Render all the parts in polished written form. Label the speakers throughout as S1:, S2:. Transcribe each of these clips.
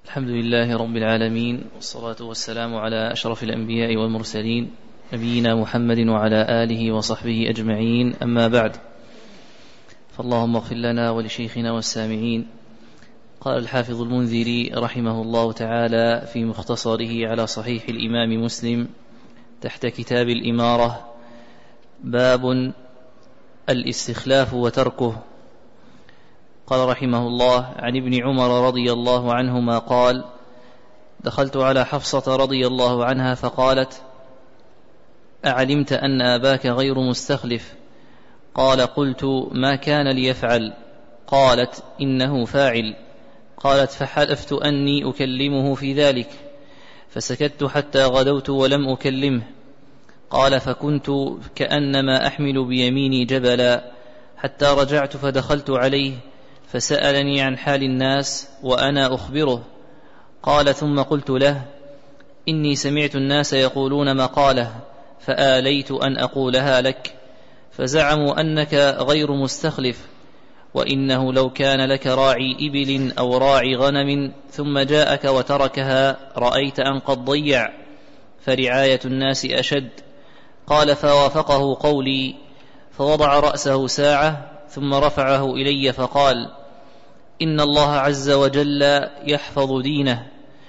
S1: الحمد لله رب العالمين، والصلاة والسلام على أشرف الأنبياء والمرسلين، نبينا محمد وعلى آله وصحبه أجمعين، أما بعد، فاللهم اغفر لنا ولشيخنا والسامعين. قال الحافظ المنذري رحمه الله تعالى في مختصره على صحيح الإمام مسلم تحت كتاب الإمارة: باب الاستخلاف وتركه. قال رحمه الله: عن ابن عمر رضي الله عنهما قال: دخلت على حفصة رضي الله عنها فقالت: أعلمت أن أباك غير مستخلف؟ قال: قلت: ما كان ليفعل؟ قالت: إنه فاعل. قالت: فحلفت أني أكلمه في ذلك، فسكت حتى غدوت ولم أكلمه. قال: فكنت كأنما أحمل بيميني جبلا، حتى رجعت فدخلت عليه فسألني عن حال الناس وأنا أخبره. قال: ثم قلت له: إني سمعت الناس يقولون مقالة فآليت أن أقولها لك، فزعموا أنك غير مستخلف، وإنه لو كان لك راعي إبل أو راعي غنم ثم جاءك وتركها رأيت أن قد ضيع، فرعاية الناس أشد. قال: فوافقه قولي، فوضع رأسه ساعة ثم رفعه إلي فقال: إن الله عز وجل يحفظ دينه،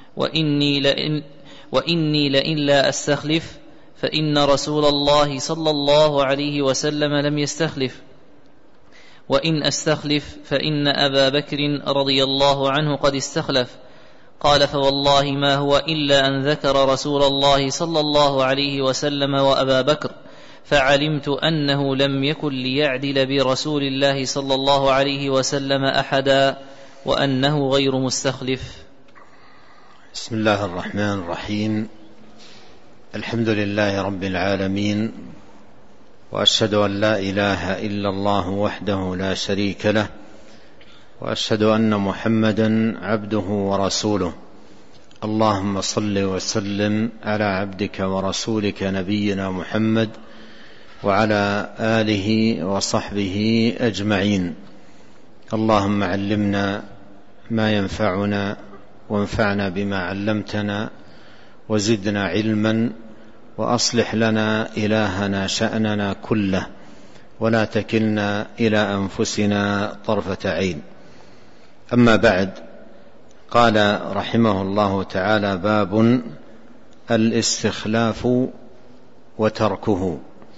S1: وإني لئن لا أستخلف فإن رسول الله صلى الله عليه وسلم لم يستخلف، وإن أستخلف فإن أبا بكر رضي الله عنه قد استخلف. قال: فوالله ما هو إلا أن ذكر رسول الله صلى الله عليه وسلم وأبا بكر، فعلمت أنه لم يكن ليعدل برسول الله صلى الله عليه وسلم أحدا، وأنه غير مستخلف.
S2: بسم الله الرحمن الرحيم. الحمد لله رب العالمين، وأشهد أن لا إله إلا الله وحده لا شريك له، وأشهد أن محمدا عبده ورسوله. اللهم صل وسلم على عبدك ورسولك نبينا محمد وعلى آله وصحبه أجمعين. اللهم علمنا ما ينفعنا، وانفعنا بما علمتنا، وزدنا علما، وأصلح لنا إلهنا شأننا كله، ولا تكلنا إلى أنفسنا طرفة عين. أما بعد، قال رحمه الله تعالى: باب الاستخلاف وتركه.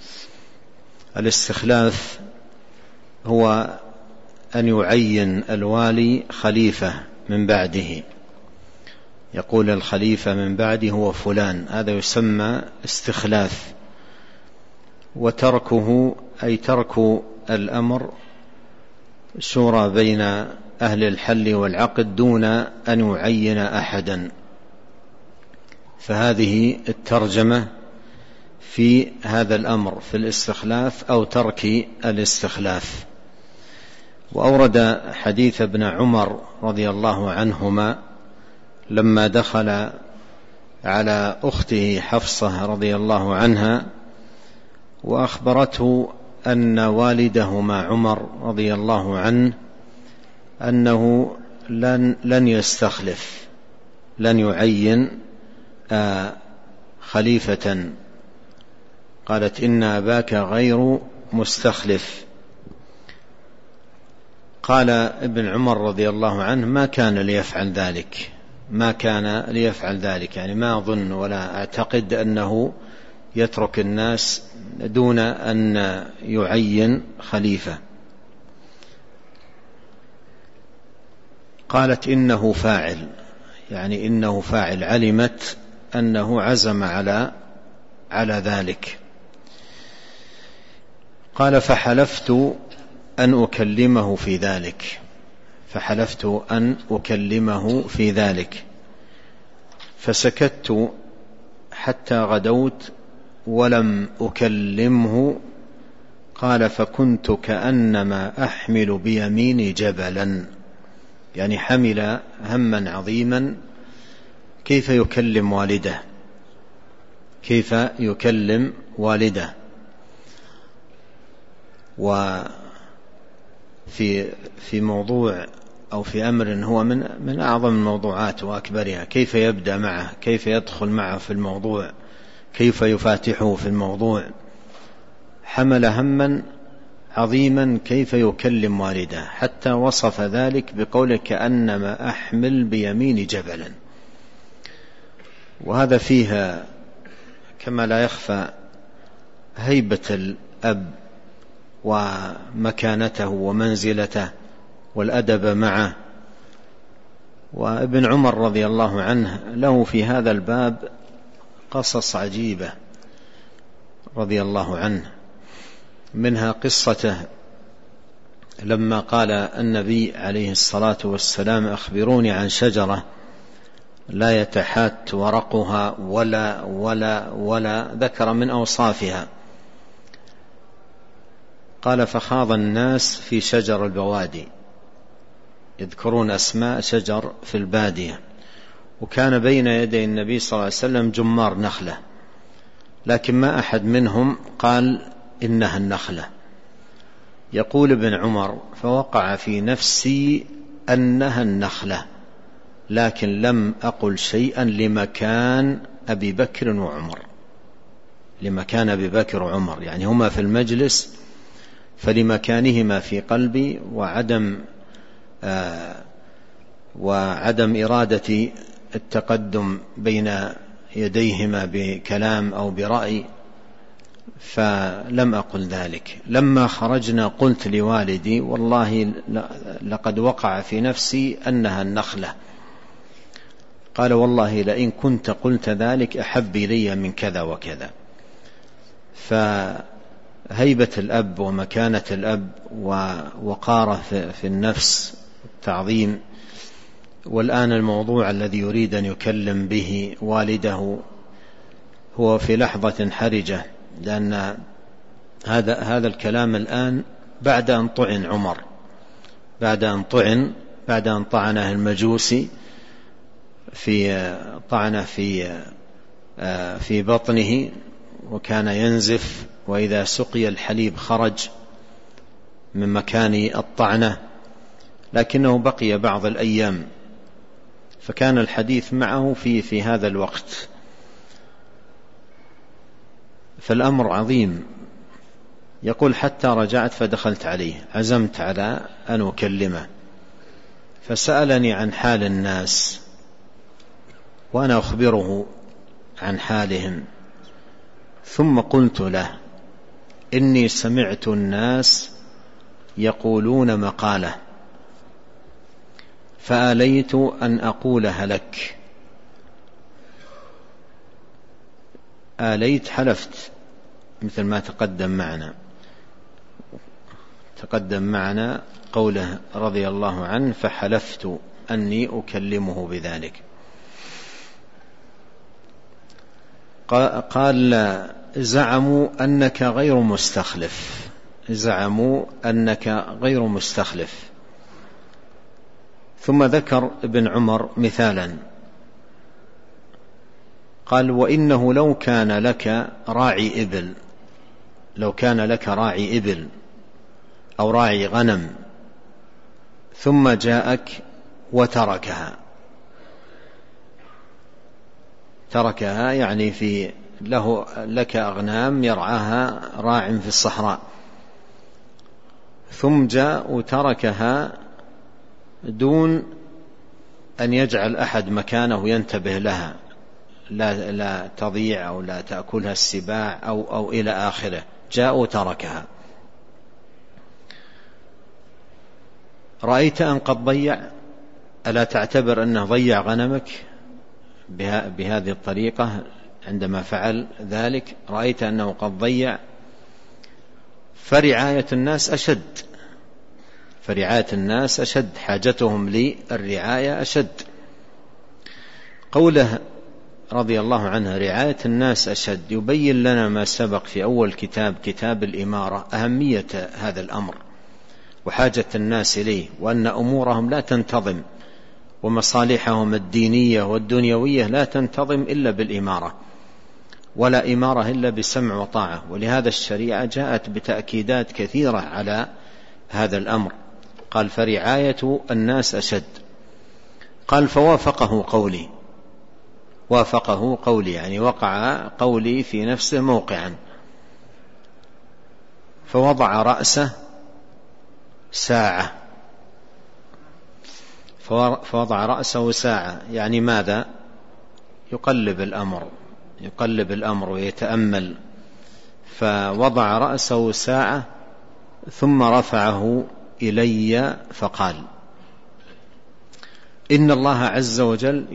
S2: الاستخلاف هو أن يعين الوالي خليفة من بعده، يقول الخليفة من بعده هو فلان، هذا يسمى استخلاف. وتركه أي ترك الأمر شورى بين أهل الحل والعقد دون أن يعين أحدا. فهذه الترجمة في هذا الأمر، في الاستخلاف أو ترك الاستخلاف. وأورد حديث ابن عمر رضي الله عنهما لما دخل على أخته حفصة رضي الله عنها وأخبرته أن والدهما عمر رضي الله عنه أنه لن يستخلف، لن يعين خليفة. قالت: إن أباك غير مستخلف. قال ابن عمر رضي الله عنه: ما كان ليفعل ذلك، ما كان ليفعل ذلك، يعني ما أظن ولا أعتقد أنه يترك الناس دون أن يعين خليفة. قالت: إنه فاعل، يعني إنه فاعل، علمت أنه عزم على ذلك. قال: فحلفت أن أكلمه في ذلك، فحلفت أن أكلمه في ذلك، فسكت حتى غدوت ولم أكلمه. قال: فكنت كأنما أحمل بيميني جبلا، يعني حمل هما عظيما، كيف يكلم والده، كيف يكلم والده. وفي موضوع أو في أمر هو من أعظم الموضوعات وأكبرها، كيف يبدأ معه، كيف يدخل معه في الموضوع، كيف يفاتحه في الموضوع. حمل هما عظيما كيف يكلم والده، حتى وصف ذلك بقوله كأنما أحمل بيمين جبلا. وهذا فيها كما لا يخفى هيبة الأب ومكانته ومنزلته والأدب معه. وابن عمر رضي الله عنه له في هذا الباب قصص عجيبة رضي الله عنه، منها قصته لما قال النبي عليه الصلاة والسلام أخبروني عن شجرة لا يتحات ورقها ولا ذكر من أوصافها. قال فخاض الناس في شجر البوادي، يذكرون أسماء شجر في البادية، وكان بين يدي النبي صلى الله عليه وسلم جمار نخلة، لكن ما أحد منهم قال إنها النخلة. يقول ابن عمر فوقع في نفسي أنها النخلة، لكن لم أقل شيئا لمكان أبي بكر وعمر، لمكان أبي بكر وعمر يعني هما في المجلس، فلمكانهما في قلبي وعدم إرادة التقدم بين يديهما بكلام أو برأي، فلم أقل ذلك. لما خرجنا قلت لوالدي والله لقد وقع في نفسي أنها النخلة. قال والله لئن كنت قلت ذلك أحب إلي من كذا وكذا. فهيبة الأب ومكانة الأب ووقاره في النفس التعظيم. والآن الموضوع الذي يريد أن يكلم به والده هو في لحظة حرجة، لأن هذا الكلام الآن بعد أن طعن عمر، بعد أن طعنه المجوسي طعنه في بطنه وكان ينزف، وإذا سقي الحليب خرج من مكان الطعنة، لكنه بقي بعض الأيام، فكان الحديث معه في هذا الوقت. فالأمر عظيم. يقول حتى رجعت فدخلت عليه، عزمت على أن أكلمه، فسألني عن حال الناس وأنا أخبره عن حالهم، ثم قلت له إني سمعت الناس يقولون مقالة فآليت أن أقولها لك. آليت حلفت، مثل ما تقدم معنا قوله رضي الله عنه فحلفت أني أكلمه بذلك. قال زعموا أنك غير مستخلف. ثم ذكر ابن عمر مثالا، قال وإنه لو كان لك راعي إبل أو راعي غنم ثم جاءك وتركها يعني لك أغنام يرعاها راع في الصحراء، ثم جاء وتركها دون أن يجعل أحد مكانه ينتبه لها، لا تضيع أو لا تأكلها السباع أو إلى آخره، جاء وتركها. رأيت أن قد ضيع، ألا تعتبر أنه ضيع غنمك بهذه الطريقة عندما فعل ذلك؟ رأيت أنه قد ضيع. فرعاية الناس أشد، حاجتهم للرعاية أشد. قوله رضي الله عنه رعاية الناس أشد يبين لنا ما سبق في أول كتاب الإمارة، أهمية هذا الأمر وحاجة الناس إليه، وأن أمورهم لا تنتظم ومصالحهم الدينية والدنيوية لا تنتظم إلا بالإمارة، ولا إمارة إلا بسمع وطاعة. ولهذا الشريعة جاءت بتأكيدات كثيرة على هذا الأمر. قال فرعاية الناس أشد. قال فوافقه قولي يعني وقع قولي في نفسه موقعا، فوضع رأسه ساعة يعني ماذا؟ يقلب الأمر ويتأمل، فوضع رأسه ساعة ثم رفعه إلي فقال إن الله عز وجل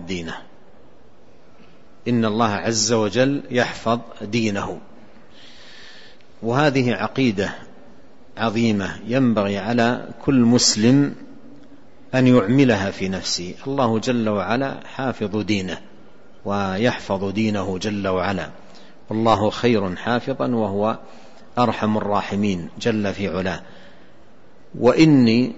S2: يحفظ دينه. وهذه عقيدة عظيمة ينبغي على كل مسلم أن يعملها في نفسه. الله جل وعلا حافظ دينه ويحفظ دينه جل وعلا، والله خير حافظا وهو أرحم الراحمين جل في علاه. وإني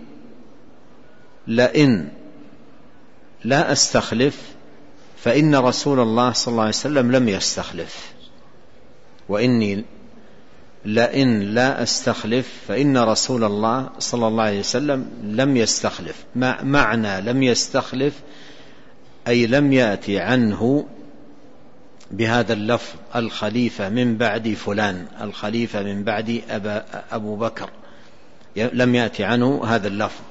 S2: لئن لا أستخلف فإن رسول الله صلى الله عليه وسلم لم يستخلف. وإني لئن لا أستخلف فإن رسول الله صلى الله عليه وسلم لم يستخلف. معنى لم يستخلف أي لم يأتي عنه بهذا اللفظ الخليفة من بعد فلان، الخليفة من بعد أبو بكر، لم يأتي عنه هذا اللفظ،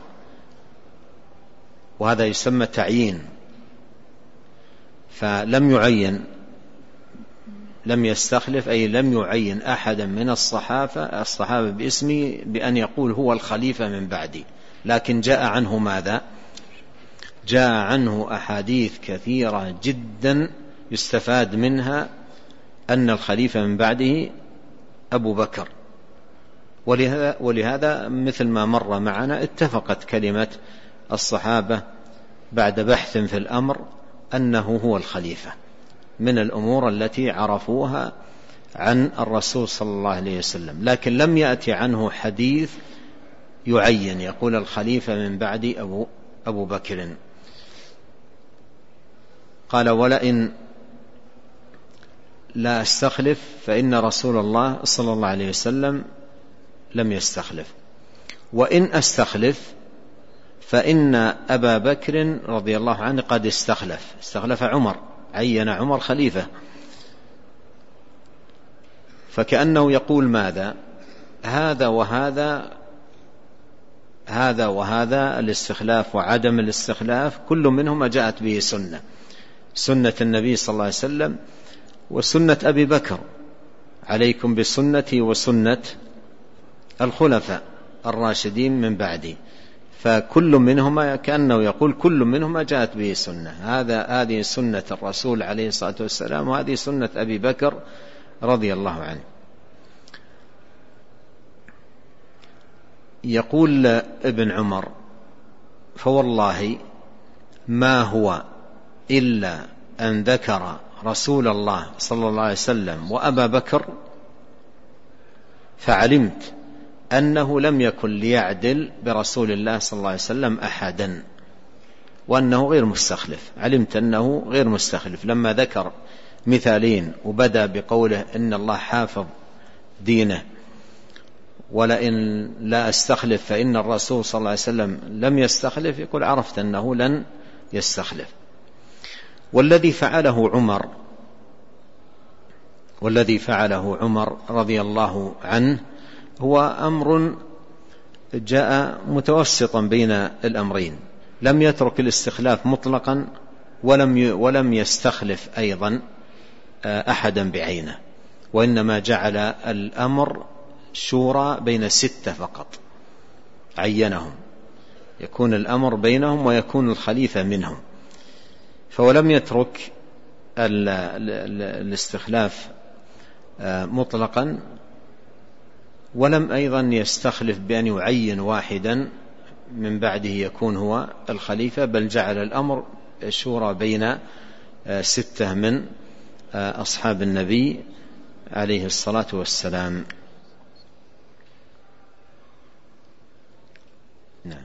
S2: وهذا يسمى تعيين. فلم يعين، لم يستخلف أي لم يعين أحدا من الصحابة باسمه بأن يقول هو الخليفة من بعدي، لكن جاء عنه ماذا؟ جاء عنه أحاديث كثيرة جدا يستفاد منها أن الخليفة من بعده أبو بكر. ولهذا مثل ما مر معنا اتفقت كلمة الصحابة بعد بحث في الأمر أنه هو الخليفة، من الأمور التي عرفوها عن الرسول صلى الله عليه وسلم، لكن لم يأتي عنه حديث يعين يقول الخليفة من بعد أبو بكر. قال ولئن لا أستخلف فإن رسول الله صلى الله عليه وسلم لم يستخلف، وإن أستخلف فإن أبا بكر رضي الله عنه قد استخلف عمر، عين عمر خليفة. فكأنه يقول ماذا؟ هذا وهذا الاستخلاف وعدم الاستخلاف كل منهما جاءت به سنة النبي صلى الله عليه وسلم وسنة أبي بكر، عليكم بسنتي وسنة الخلفاء الراشدين من بعدي. فكل منهما كأنه يقول كل منهما جاءت به سنة، هذه سنة الرسول عليه الصلاة والسلام، وهذه سنة أبي بكر رضي الله عنه. يقول ابن عمر فوالله ما هو إلا أن ذكر رسول الله صلى الله عليه وسلم وأبا بكر فعلمت أنه لم يكن ليعدل برسول الله صلى الله عليه وسلم أحدا، وأنه غير مستخلف. علمت أنه غير مستخلف لما ذكر مثالين وبدأ بقوله إن الله حافظ دينه، ولئن لا أستخلف فإن الرسول صلى الله عليه وسلم لم يستخلف، يقول عرفت أنه لن يستخلف. والذي فعله عمر رضي الله عنه هو أمر جاء متوسطا بين الأمرين، لم يترك الاستخلاف مطلقا ولم يستخلف أيضا أحدا بعينه، وإنما جعل الأمر شورى بين 6 فقط، عينهم يكون الأمر بينهم ويكون الخليفة منهم. فولم يترك الاستخلاف مطلقا، ولم أيضا يستخلف بأن يعين واحدا من بعده يكون هو الخليفة، بل جعل الأمر شورى بين 6 من أصحاب النبي عليه الصلاة والسلام. نعم.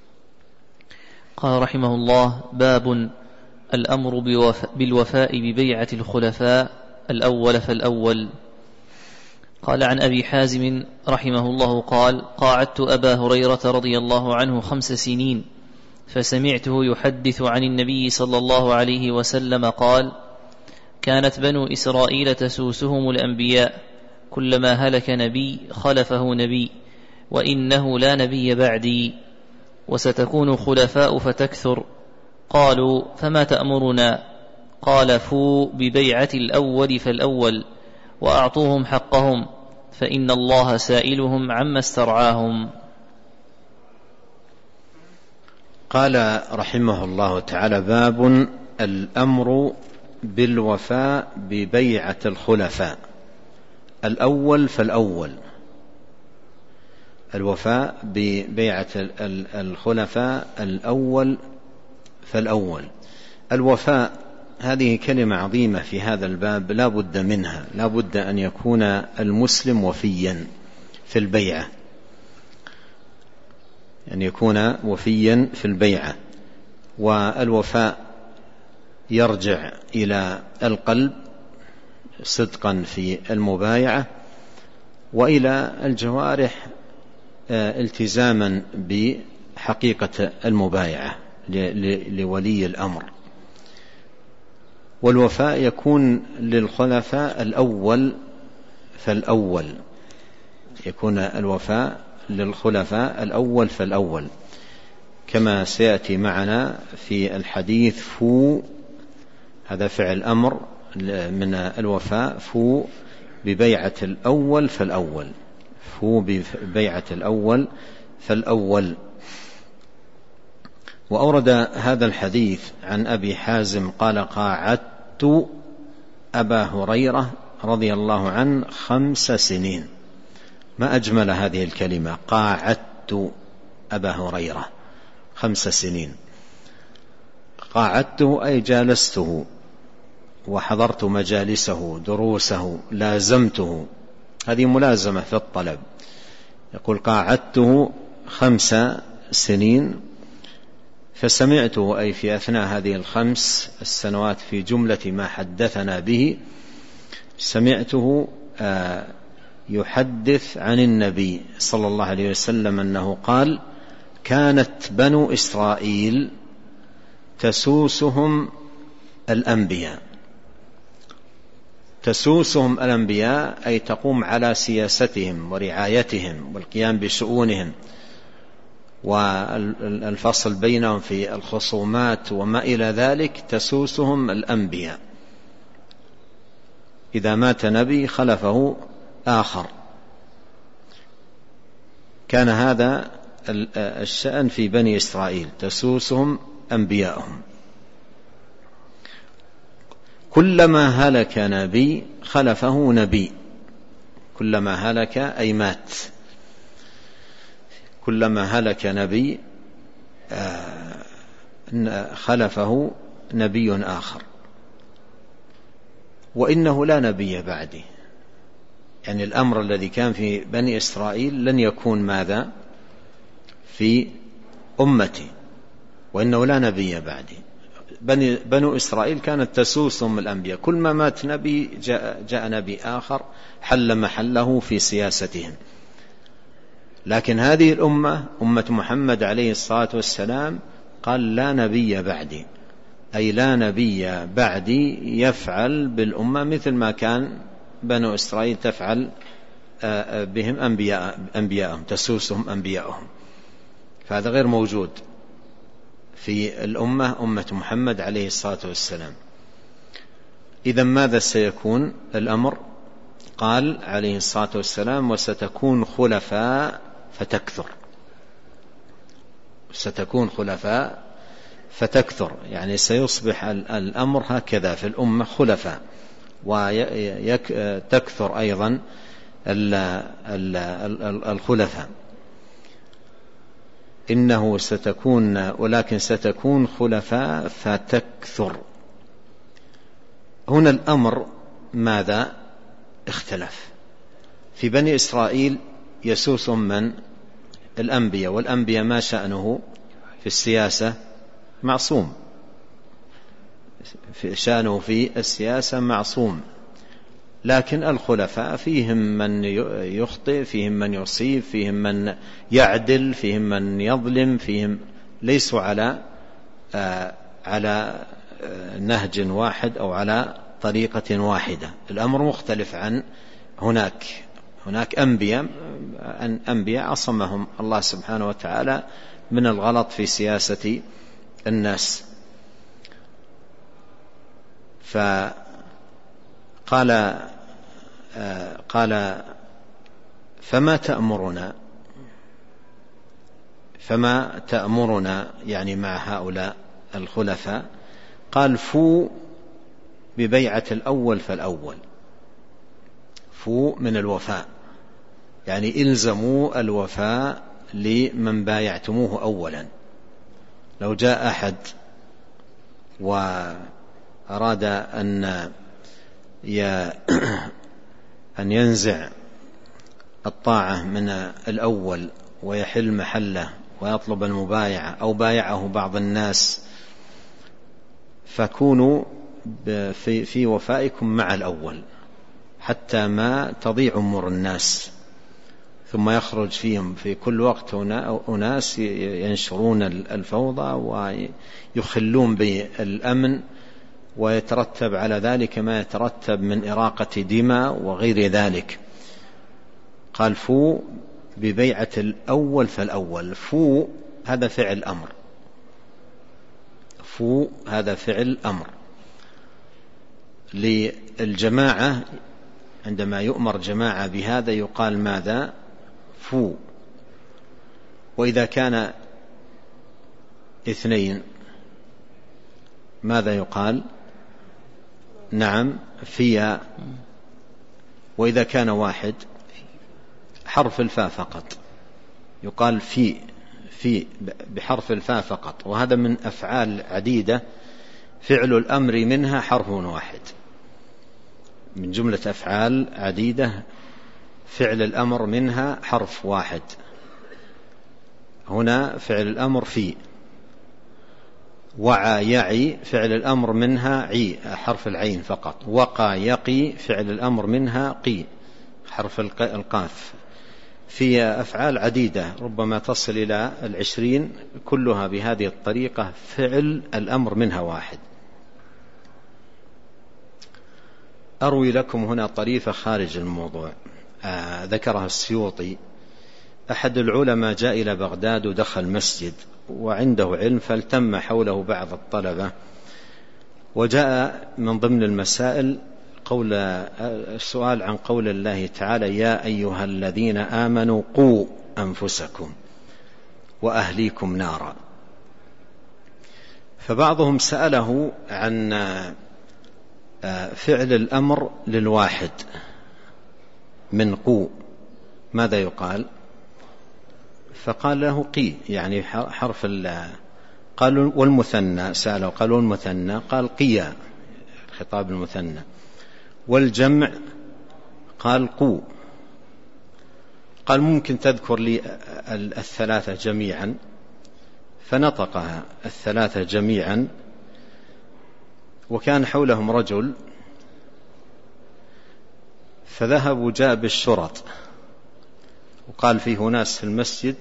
S1: قال رحمه الله: باب الأمر بالوفاء ببيعة الخلفاء الأول فالأول. قال عن أبي حازم رحمه الله قال: قاعدت أبا هريرة رضي الله عنه 5 سنين، فسمعته يحدث عن النبي صلى الله عليه وسلم قال: كانت بنو إسرائيل تسوسهم الأنبياء، كلما هلك نبي خلفه نبي، وإنه لا نبي بعدي، وستكون خلفاء فتكثر. قالوا: فما تأمرنا؟ قال: فوا ببيعة الأول فالأول، وأعطوهم حقهم، فإن الله سائلهم عما استرعاهم.
S2: قال رحمه الله تعالى: باب الأمر بالوفاء ببيعة الخلفاء، الأول فالأول. الوفاء ببيعة الخلفاء الأول فالأول. الوفاء هذه كلمة عظيمة في هذا الباب، لا بد منها، لا بد أن يكون المسلم وفيا في البيعة، أن يكون وفيا في البيعة. والوفاء يرجع إلى القلب صدقا في المبايعة، وإلى الجوارح التزاما بحقيقة المبايعة لولي الأمر. والوفاء يكون للخلفاء الأول فالأول، يكون الوفاء للخلفاء الأول فالأول، كما سيأتي معنا في الحديث: فو، هذا فعل أمر من الوفاء، فو ببيعة الأول فالأول، فو ببيعة الأول فالأول. وأورد هذا الحديث عن أبي حازم قال: قاعدت أبا هريرة رضي الله عنه 5 سنين. ما أجمل هذه الكلمة، قاعدت أبا هريرة 5 سنين. قاعدته أي جالسته وحضرت مجالسه، دروسه، لازمته، هذه ملازمة في الطلب. يقول: قاعدته 5 سنين، فسمعته أي في أثناء هذه ال5 السنوات في جملة ما حدثنا به، سمعته يحدث عن النبي صلى الله عليه وسلم أنه قال: كانت بنو إسرائيل تسوسهم الأنبياء. تسوسهم الأنبياء أي تقوم على سياستهم ورعايتهم والقيام بشؤونهم والفصل بينهم في الخصومات وما إلى ذلك. تسوسهم الأنبياء، إذا مات نبي خلفه آخر. كان هذا الشأن في بني إسرائيل، تسوسهم أنبياءهم. كلما هلك نبي خلفه نبي، كلما هلك أي مات، كلما هلك نبي خلفه نبي آخر، وإنه لا نبي بعدي. يعني الأمر الذي كان في بني إسرائيل لن يكون ماذا في أمتي، وإنه لا نبي بعدي. بنو إسرائيل كانت تسوسهم الأنبياء، كل ما مات نبي جاء نبي آخر حل محله في سياستهم. لكن هذه الأمة، أمة محمد عليه الصلاة والسلام، قال: لا نبي بعدي، أي لا نبي بعدي يفعل بالأمة مثل ما كان بنو إسرائيل تفعل بهم أنبياءهم، تسوسهم أنبياءهم. فهذا غير موجود في الأمة، أمة محمد عليه الصلاة والسلام. إذن ماذا سيكون الأمر؟ قال عليه الصلاة والسلام: وستكون خلفاء فتكثر. ستكون خلفاء فتكثر، يعني سيصبح الأمر هكذا في الأمة، خلفاء، وتكثر أيضا الخلفاء. إنه ستكون، ولكن ستكون خلفاء فتكثر. هنا الأمر ماذا اختلف؟ في بني إسرائيل يسوسهم من؟ الأنبياء، والأنبياء ما شأنه في السياسة؟ معصوم، شأنه في السياسة معصوم، لكن الخلفاء فيهم من يخطئ، فيهم من يصيب، فيهم من يعدل، فيهم من يظلم، فيهم ليسوا على نهج واحد أو على طريقة واحدة. الأمر مختلف عن هناك أنبياء عصمهم الله سبحانه وتعالى من الغلط في سياسة الناس. قال فما تأمرنا يعني مع هؤلاء الخلفاء؟ قال فو ببيعة الأول فالأول. فو من الوفاء، يعني إلزموا الوفاء لمن بايعتموه أولا. لو جاء أحد وأراد أن ينزع الطاعة من الأول ويحل محله ويطلب المبايعة أو بايعه بعض الناس، فكونوا في وفائكم مع الأول حتى ما تضيع أمور الناس، ثم يخرج فيهم في كل وقت أناس ينشرون الفوضى ويخلون بالأمن، ويترتب على ذلك ما يترتب من إراقة دماء وغير ذلك. قال فو ببيعة الأول فالأول. فو هذا فعل أمر، فو هذا فعل أمر للجماعة. عندما يؤمر جماعة بهذا يقال ماذا؟ فو. وإذا كان اثنين ماذا يقال؟ نعم فيا. وإذا كان واحد حرف الفاء فقط يقال في بحرف الفاء فقط. وهذا من أفعال عديدة فعل الأمر منها حرف واحد، من جملة أفعال عديدة فعل الأمر منها حرف واحد. هنا فعل الأمر في. وعى يعي فعل الأمر منها عي حرف العين فقط. وقى يقي فعل الأمر منها قي حرف القاف. في أفعال عديدة ربما تصل إلى 20 كلها بهذه الطريقة فعل الأمر منها واحد. أروي لكم هنا طريفة خارج الموضوع ذكرها السيوطي. أحد العلماء جاء إلى بغداد ودخل مسجد وعنده علم، فالتم حوله بعض الطلبة، وجاء من ضمن المسائل السؤال عن قول الله تعالى: يا أيها الذين آمنوا قوا أنفسكم وأهليكم نارا. فبعضهم سأله عن فعل الأمر للواحد من قوا ماذا يقال؟ فقال له قي يعني حرف قالوا والمثنى سأله قالوا والمثنى قال قيا خطاب المثنى، والجمع قال قو. قال ممكن تذكر لي الثلاثة جميعا؟ فنطقها الثلاثة جميعا، وكان حولهم رجل فذهب وجاء بالشرط وقال فيه ناس في المسجد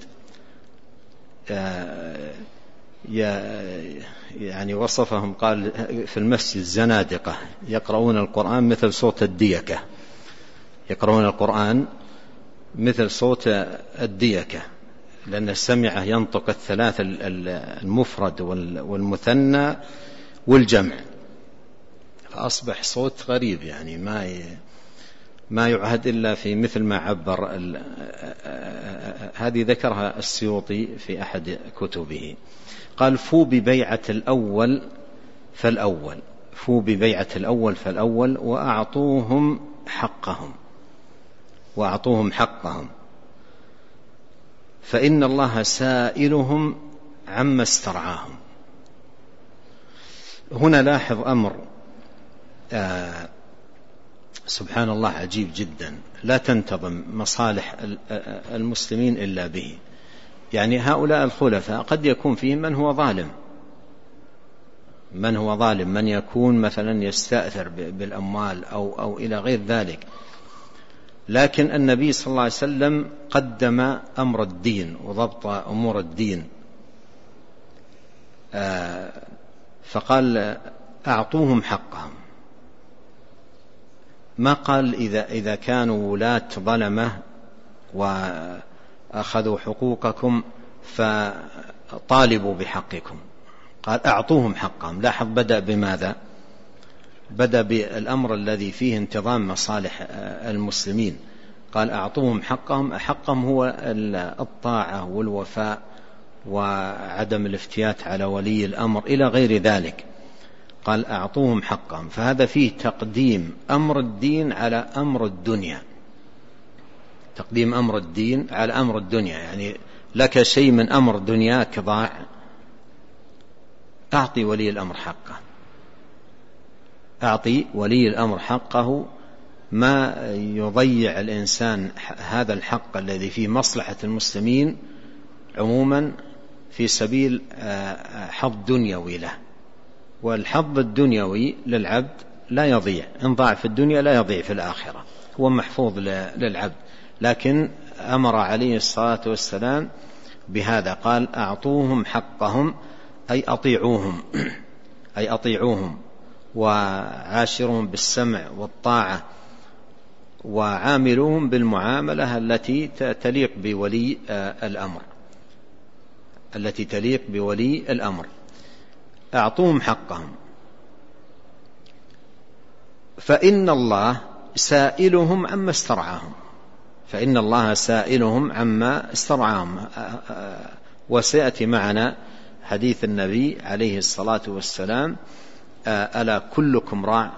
S2: يعني وصفهم قال في المسجد زنادقة يقرؤون القرآن مثل صوت الديكة، يقرؤون القرآن مثل صوت الديكة، لأن السمعة ينطق الثلاثة المفرد والمثنى والجمع، فأصبح صوت غريب يعني ما يعهد إلا في مثل ما عبر. هذه ذكرها السيوطي في أحد كتبه. قال فو ببيعة الأول فالأول. فو ببيعة الأول فالأول وأعطوهم حقهم فإن الله سائلهم عما استرعاهم. هنا لاحظ أمر سبحان الله عجيب جدا، لا تنتظم مصالح المسلمين إلا به. يعني هؤلاء الخلفاء قد يكون فيهم من هو ظالم، من هو ظالم، من يكون مثلا يستأثر بالأموال أو إلى غير ذلك. لكن النبي صلى الله عليه وسلم قدم أمر الدين وضبط أمور الدين، فقال أعطوهم حقهم. ما قال إذا كانوا ولاة ظلمة وأخذوا حقوقكم فطالبوا بحقكم، قال أعطوهم حقهم. لاحظ بدأ بماذا؟ بدأ بالأمر الذي فيه انتظام مصالح المسلمين، قال أعطوهم حقهم. حقهم هو الطاعة والوفاء وعدم الافتيات على ولي الأمر إلى غير ذلك. قال أعطوهم حقهم، فهذا فيه تقديم أمر الدين على أمر الدنيا، تقديم أمر الدين على أمر الدنيا. يعني لك شيء من أمر دنياك ضاع، أعطي ولي الأمر حقه، أعطي ولي الأمر حقه. ما يضيع الإنسان هذا الحق الذي فيه مصلحة المسلمين عموما في سبيل حظ دنيوي له. والحظ الدنيوي للعبد لا يضيع، إن ضاع في الدنيا لا يضيع في الآخرة، هو محفوظ للعبد. لكن أمر عليه الصلاة والسلام بهذا، قال أعطوهم حقهم، أي أطيعوهم، أي أطيعوهم وعاشرهم بالسمع والطاعة، وعاملوهم بالمعاملة التي تليق بولي الأمر، التي تليق بولي الأمر. أعطوهم حقهم، فإن الله سائلهم عما استرعاهم، فإن الله سائلهم عما استرعاهم. وسيأتي معنا حديث النبي عليه الصلاة والسلام: ألا كلكم راع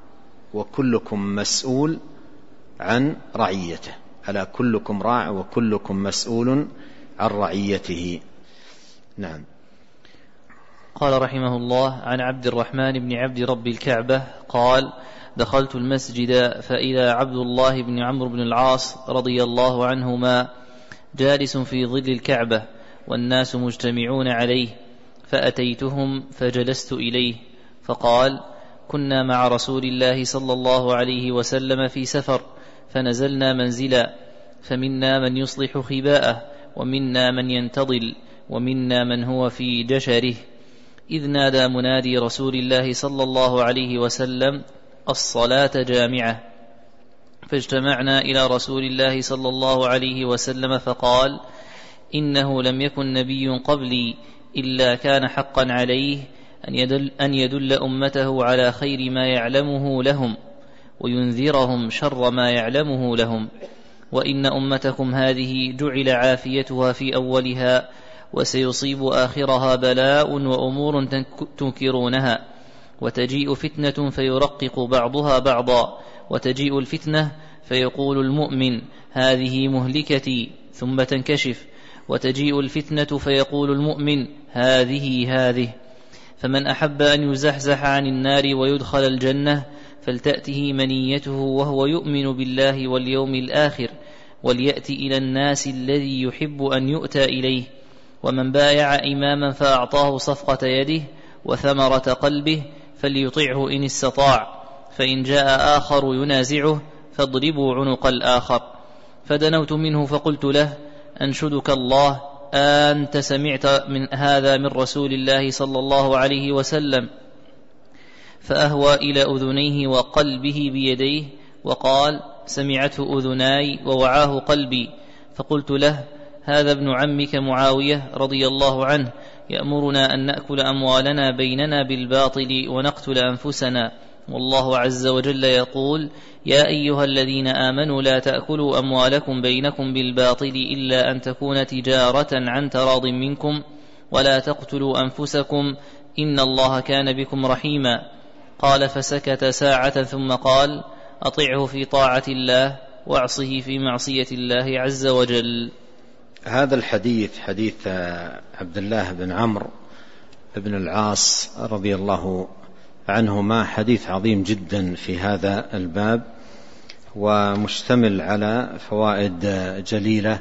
S2: وكلكم مسؤول عن رعيته، ألا كلكم راع وكلكم مسؤول عن رعيته. نعم.
S1: قال رحمه الله: عن عبد الرحمن بن عبد رب الكعبة قال: دخلت المسجد فإذا عبد الله بن عمرو بن العاص رضي الله عنهما جالس في ظل الكعبة والناس مجتمعون عليه، فأتيتهم فجلست إليه، فقال: كنا مع رسول الله صلى الله عليه وسلم في سفر، فنزلنا منزلا، فمنا من يصلح خباءه، ومنا من ينتضل، ومنا من هو في جشره، إذ نادى منادي رسول الله صلى الله عليه وسلم: الصلاة جامعة. فاجتمعنا إلى رسول الله صلى الله عليه وسلم فقال: إنه لم يكن نبي قبلي إلا كان حقا عليه أن يدل أمته على خير ما يعلمه لهم وينذرهم شر ما يعلمه لهم، وإن أمتكم هذه جعل عافيتها في أولها، وسيصيب آخرها بلاء وأمور تنكرونها، وتجيء فتنة فيرقق بعضها بعضا، وتجيء الفتنة فيقول المؤمن: هذه مهلكتي، ثم تنكشف، وتجيء الفتنة فيقول المؤمن: هذه. فمن أحب أن يزحزح عن النار ويدخل الجنة فلتأته منيته وهو يؤمن بالله واليوم الآخر، وليأتي إلى الناس الذي يحب أن يؤتى إليه. ومن بايع إماما فأعطاه صفقة يده وثمرة قلبه فليطعه إن استطاع، فإن جاء آخر ينازعه فاضربوا عنق الآخر. فدنوت منه فقلت له: أنشدك الله، أنت سمعت من هذا من رسول الله صلى الله عليه وسلم؟ فأهوى إلى أذنيه وقلبه بيديه وقال: سمعته أذناي ووعاه قلبي. فقلت له: هذا ابن عمك معاوية رضي الله عنه يأمرنا أن نأكل أموالنا بيننا بالباطل ونقتل أنفسنا، والله عز وجل يقول: يا أيها الذين آمنوا لا تأكلوا أموالكم بينكم بالباطل إلا أن تكون تجارة عن تراض منكم، ولا تقتلوا أنفسكم إن الله كان بكم رحيما. قال: فسكت ساعة ثم قال: أطعه في طاعة الله واعصه في معصية الله عز وجل.
S2: هذا الحديث حديث عبد الله بن عمرو بن العاص رضي الله عنهما حديث عظيم جدا في هذا الباب، ومشتمل على فوائد جليلة،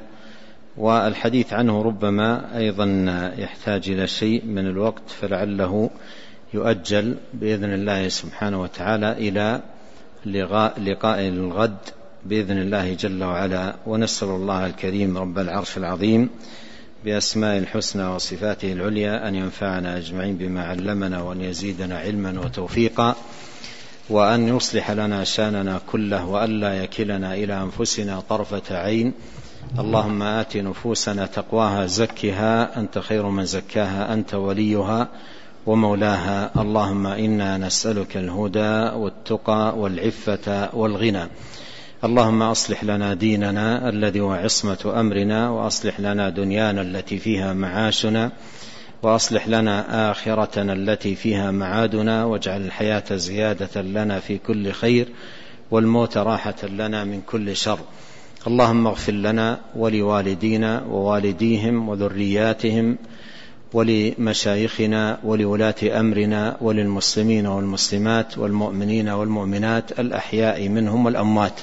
S2: والحديث عنه ربما أيضا يحتاج إلى شيء من الوقت، فلعله يؤجل بإذن الله سبحانه وتعالى إلى لقاء الغد بإذن الله جل وعلا. ونسأل الله الكريم رب العرش العظيم بأسماء الحسنى وصفاته العليا أن ينفعنا أجمعين بما علمنا، وأن يزيدنا علما وتوفيقا، وأن يصلح لنا شاننا كله، وألا يكلنا إلى أنفسنا طرفة عين. اللهم آت نفوسنا تقواها زكها أنت خير من زكاها أنت وليها ومولاها. اللهم إنا نسألك الهدى والتقى والعفة والغنى. اللهم أصلح لنا ديننا الذي هو عصمة أمرنا، وأصلح لنا دنيانا التي فيها معاشنا، وأصلح لنا آخرتنا التي فيها معادنا، واجعل الحياة زيادة لنا في كل خير، والموت راحة لنا من كل شر. اللهم اغفر لنا ولوالدينا ووالديهم وذرياتهم ولمشايخنا ولولاة أمرنا وللمسلمين والمسلمات والمؤمنين والمؤمنات الأحياء منهم والأموات.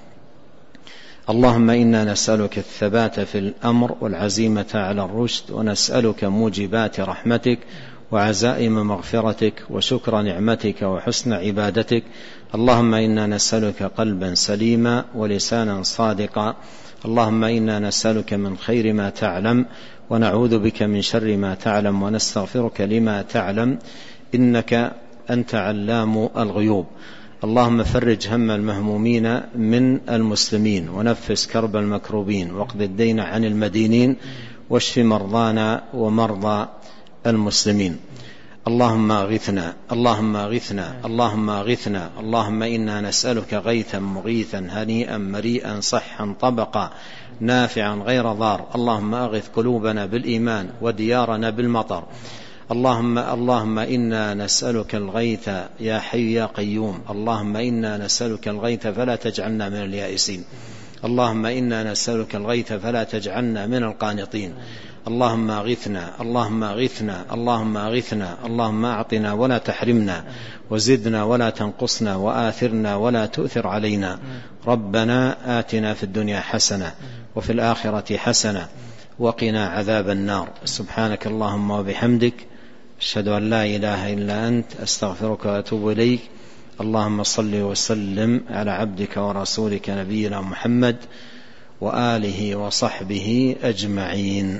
S2: اللهم إنا نسألك الثبات في الأمر والعزيمة على الرشد، ونسألك موجبات رحمتك وعزائم مغفرتك وشكر نعمتك وحسن عبادتك. اللهم إنا نسألك قلبا سليما ولسانا صادقا. اللهم إنا نسألك من خير ما تعلم، ونعوذ بك من شر ما تعلم، ونستغفرك لما تعلم، إنك أنت علام الغيوب. اللهم فرج هم المهمومين من المسلمين، ونفس كرب المكروبين، واقض الدين عن المدينين، واشف مرضانا ومرضى المسلمين. اللهم اغثنا اللهم اغثنا اللهم اغثنا. اللهم إنا نسألك غيثا مغيثا هنيئا مريئا صحا طبقا نافعا غير ضار. اللهم اغث قلوبنا بالإيمان وديارنا بالمطر. اللهم إنا نسألك الغيث يا حي يا قيوم. اللهم إنا نسألك الغيث فلا تجعلنا من اليائسين. اللهم إنا نسألك الغيث فلا تجعلنا من القانطين. اللهم اغثنا اللهم اغثنا اللهم اغثنا. اللهم أعطنا ولا تحرمنا، وزدنا ولا تنقصنا، وآثرنا ولا تؤثر علينا. ربنا آتنا في الدنيا حسنة وفي الآخرة حسنة وقنا عذاب النار. سبحانك اللهم وبحمدك، أشهد أن لا إله إلا أنت، أستغفرك وأتوب إليك. اللهم صل وسلم على عبدك ورسولك نبينا محمد وآله وصحبه أجمعين.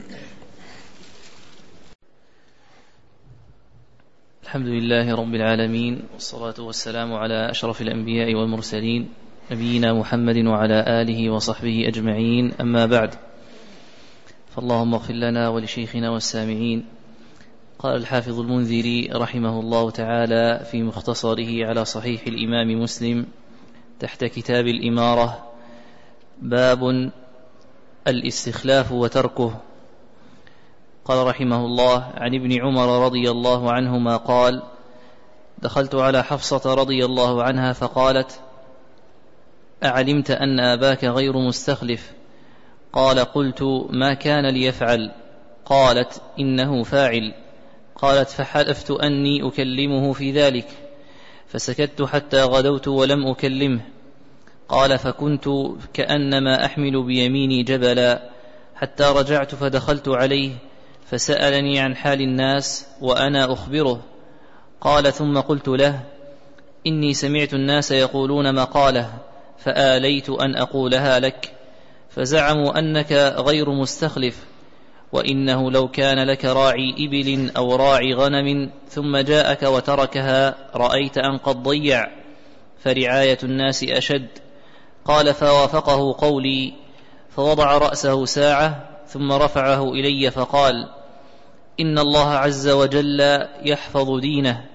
S1: الحمد لله رب العالمين، والصلاة والسلام على أشرف الأنبياء والمرسلين نبينا محمد وعلى آله وصحبه أجمعين. أما بعد، فاللهم اغفر لنا ولشيخنا والسامعين. قال الحافظ المنذري رحمه الله تعالى في مختصره على صحيح الإمام مسلم تحت كتاب الإمارة: باب الاستخلاف وتركه. قال رحمه الله: عن ابن عمر رضي الله عنهما قال: دخلت على حفصة رضي الله عنها فقالت: أعلمت أن أباك غير مستخلف؟ قال: قلت: ما كان ليفعل؟ قالت: إنه فاعل. قالت: فحلفت أني أكلمه في ذلك، فسكت حتى غدوت ولم أكلمه. قال: فكنت كأنما أحمل بيميني جبلا، حتى رجعت فدخلت عليه فسألني عن حال الناس وأنا أخبره. قال: ثم قلت له: إني سمعت الناس يقولون مقالة، فآليت أن أقولها لك، فزعموا أنك غير مستخلف، وإنه لو كان لك راعي إبل أو راعي غنم ثم جاءك وتركها رأيت أن قد ضيع، فرعاية الناس أشد. قال: فوافقه قولي، فوضع رأسه ساعة ثم رفعه إلي فقال: إن الله عز وجل يحفظ دينه،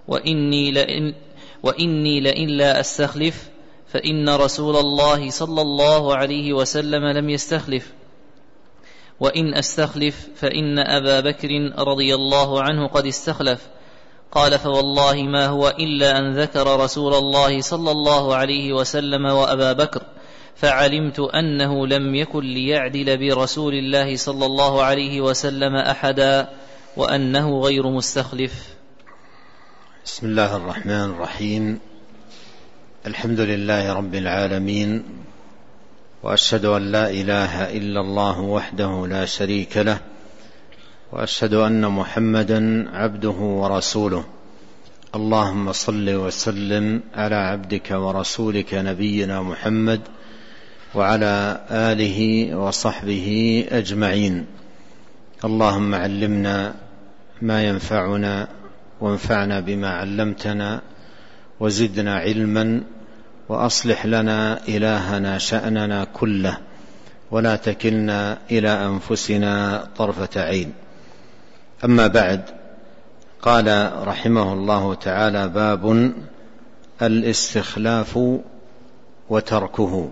S1: وإني لئن لا أستخلف فإن رسول الله صلى الله عليه وسلم لم يستخلف، وإن أستخلف فإن أبا بكر رضي الله عنه قد استخلف. قال: فوالله ما هو إلا أن ذكر رسول الله صلى الله عليه وسلم وأبا بكر، فعلمت أنه لم يكن ليعدل برسول الله صلى الله عليه وسلم أحدا، وأنه غير مستخلف.
S2: بسم الله الرحمن الرحيم. الحمد لله رب العالمين، وأشهد أن لا إله إلا الله وحده لا شريك له، وأشهد أن محمدا عبده ورسوله. اللهم صل وسلم على عبدك ورسولك نبينا محمد وعلى آله وصحبه أجمعين. اللهم علمنا ما ينفعنا وانفعنا بما علمتنا وزدنا علما، وأصلح لنا إلهنا شأننا كله، ولا تكلنا إلى أنفسنا طرفة عين. أما بعد، قال رحمه الله تعالى: باب الاستخلاف وتركه.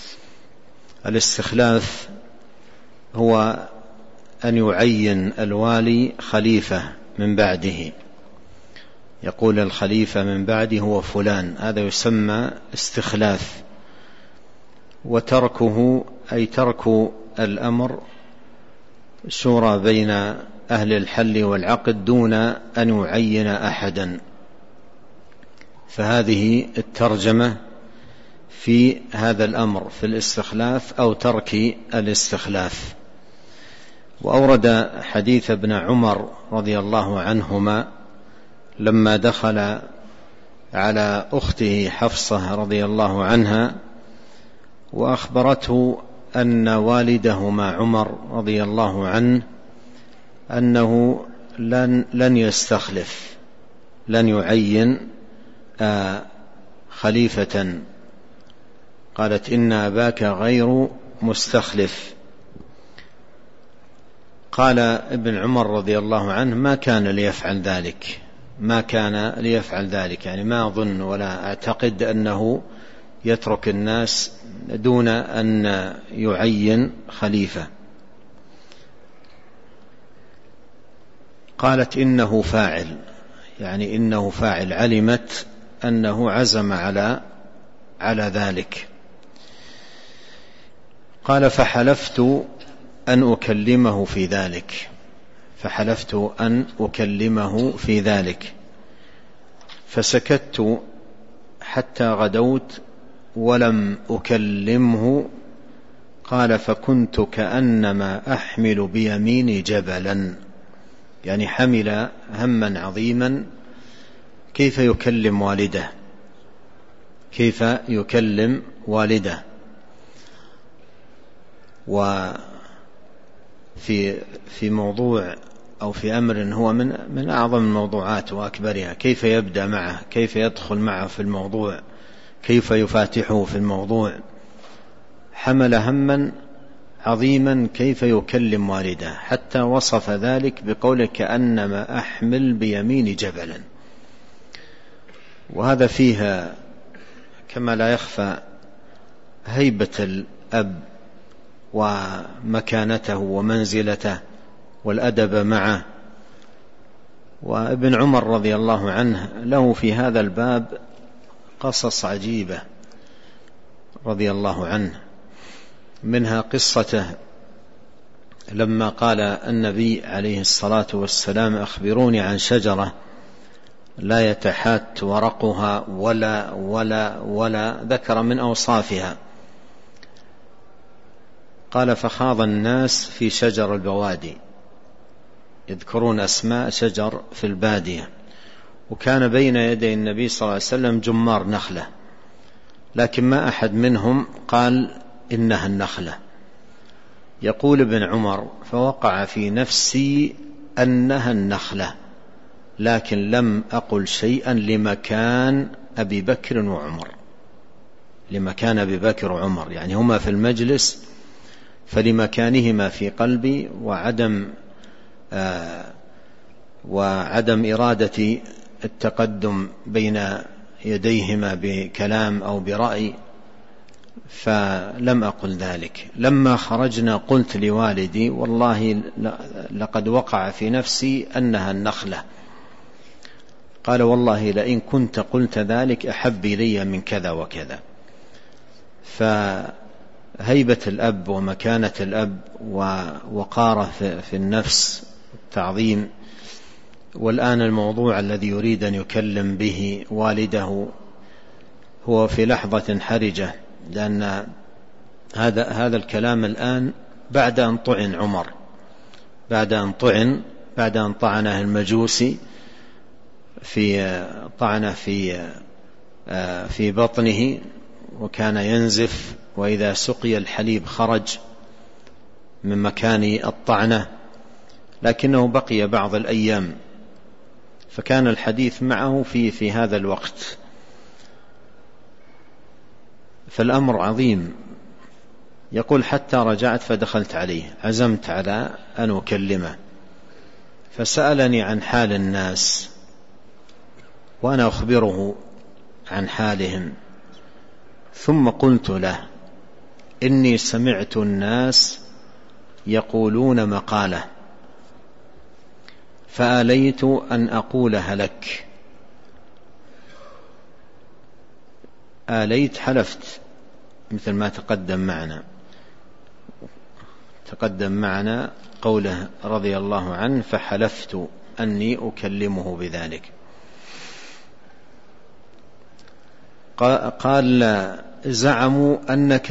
S2: الاستخلاف هو أن يعين الوالي خليفة من بعده، يقول الخليفة من بعده هو فلان، هذا يسمى استخلاف. وتركه أي ترك الأمر شورى بين أهل الحل والعقد دون أن يعين أحدا. فهذه الترجمة في هذا الأمر، في الاستخلاف أو ترك الاستخلاف. وأورد حديث ابن عمر رضي الله عنهما لما دخل على أخته حفصة رضي الله عنها وأخبرته أن والدهما عمر رضي الله عنه أنه لن يستخلف، لن يعين خليفة. قالت: إن أباك غير مستخلف. قال ابن عمر رضي الله عنه: ما كان ليفعل ذلك، ما كان ليفعل ذلك، يعني ما أظن ولا أعتقد أنه يترك الناس دون أن يعين خليفة. قالت: إنه فاعل، يعني إنه فاعل، علمت أنه عزم على ذلك. قال: فحلفت أن أكلمه في ذلك، فحلفت أن أكلمه في ذلك، فسكت حتى غدوت ولم أكلمه. قال: فكنت كأنما أحمل بيميني جبلا، يعني حمل هما عظيما. كيف يكلم والده؟ كيف يكلم والده؟ وفي موضوع أو في أمر هو من أعظم الموضوعات وأكبرها، كيف يبدأ معه، كيف يدخل معه في الموضوع، كيف يفاتحه في الموضوع. حمل هما عظيما، كيف يكلم والده؟ حتى وصف ذلك بقوله: كأنما أحمل بيمين جبلا. وهذا فيها كما لا يخفى هيبة الأب ومكانته ومنزلته والأدب معه. وابن عمر رضي الله عنه له في هذا الباب قصص عجيبة رضي الله عنه، منها قصته لما قال النبي عليه الصلاة والسلام: أخبروني عن شجرة لا يتحات ورقها ولا ذكر من أوصافها. قال: فخاض الناس في شجر البوادي، يذكرون أسماء شجر في البادية. وكان بين يدي النبي صلى الله عليه وسلم جمار نخلة، لكن ما أحد منهم قال إنها النخلة. يقول ابن عمر: فوقع في نفسي أنها النخلة، لكن لم أقل شيئا لمكان أبي بكر وعمر، لمكان أبي بكر وعمر، يعني هما في المجلس، فلمكانهما في قلبي وعدم إرادة التقدم بين يديهما بكلام أو برأي، فلم أقل ذلك. لما خرجنا قلت لوالدي: والله لقد وقع في نفسي أنها النخلة. قال: والله لئن كنت قلت ذلك أحب إلي من كذا وكذا. فهيبة الأب ومكانة الأب ووقاره في النفس التعظيم. والآن الموضوع الذي يريد أن يكلم به والده هو في لحظة حرجة، لأن هذا الكلام الآن بعد أن طعن عمر، بعد أن طعنه المجوسي، طعنة في بطنه وكان ينزف، وإذا سقي الحليب خرج من مكان الطعنة، لكنه بقي بعض الأيام، فكان الحديث معه في هذا الوقت. فالأمر عظيم. يقول: حتى رجعت فدخلت عليه، عزمت على أن أكلمه، فسألني عن حال الناس وأنا أخبره عن حالهم، ثم قلت له: إني سمعت الناس يقولون مقالة فآليت أن أقولها لك. آليت، حلفت، مثل ما تقدم معنا قوله رضي الله عنه: فحلفت أني أكلمه بذلك. قال: زعموا أنك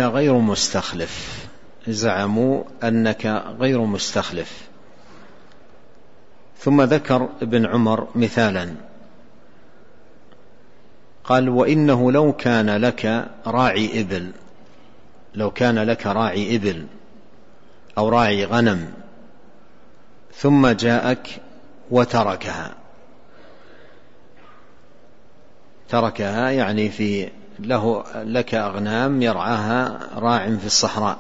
S2: غير مستخلف. ثم ذكر ابن عمر مثالا، قال: وإنه لو كان لك راعي إبل أو راعي غنم ثم جاءك وتركها يعني لك أغنام يرعاها راع في الصحراء،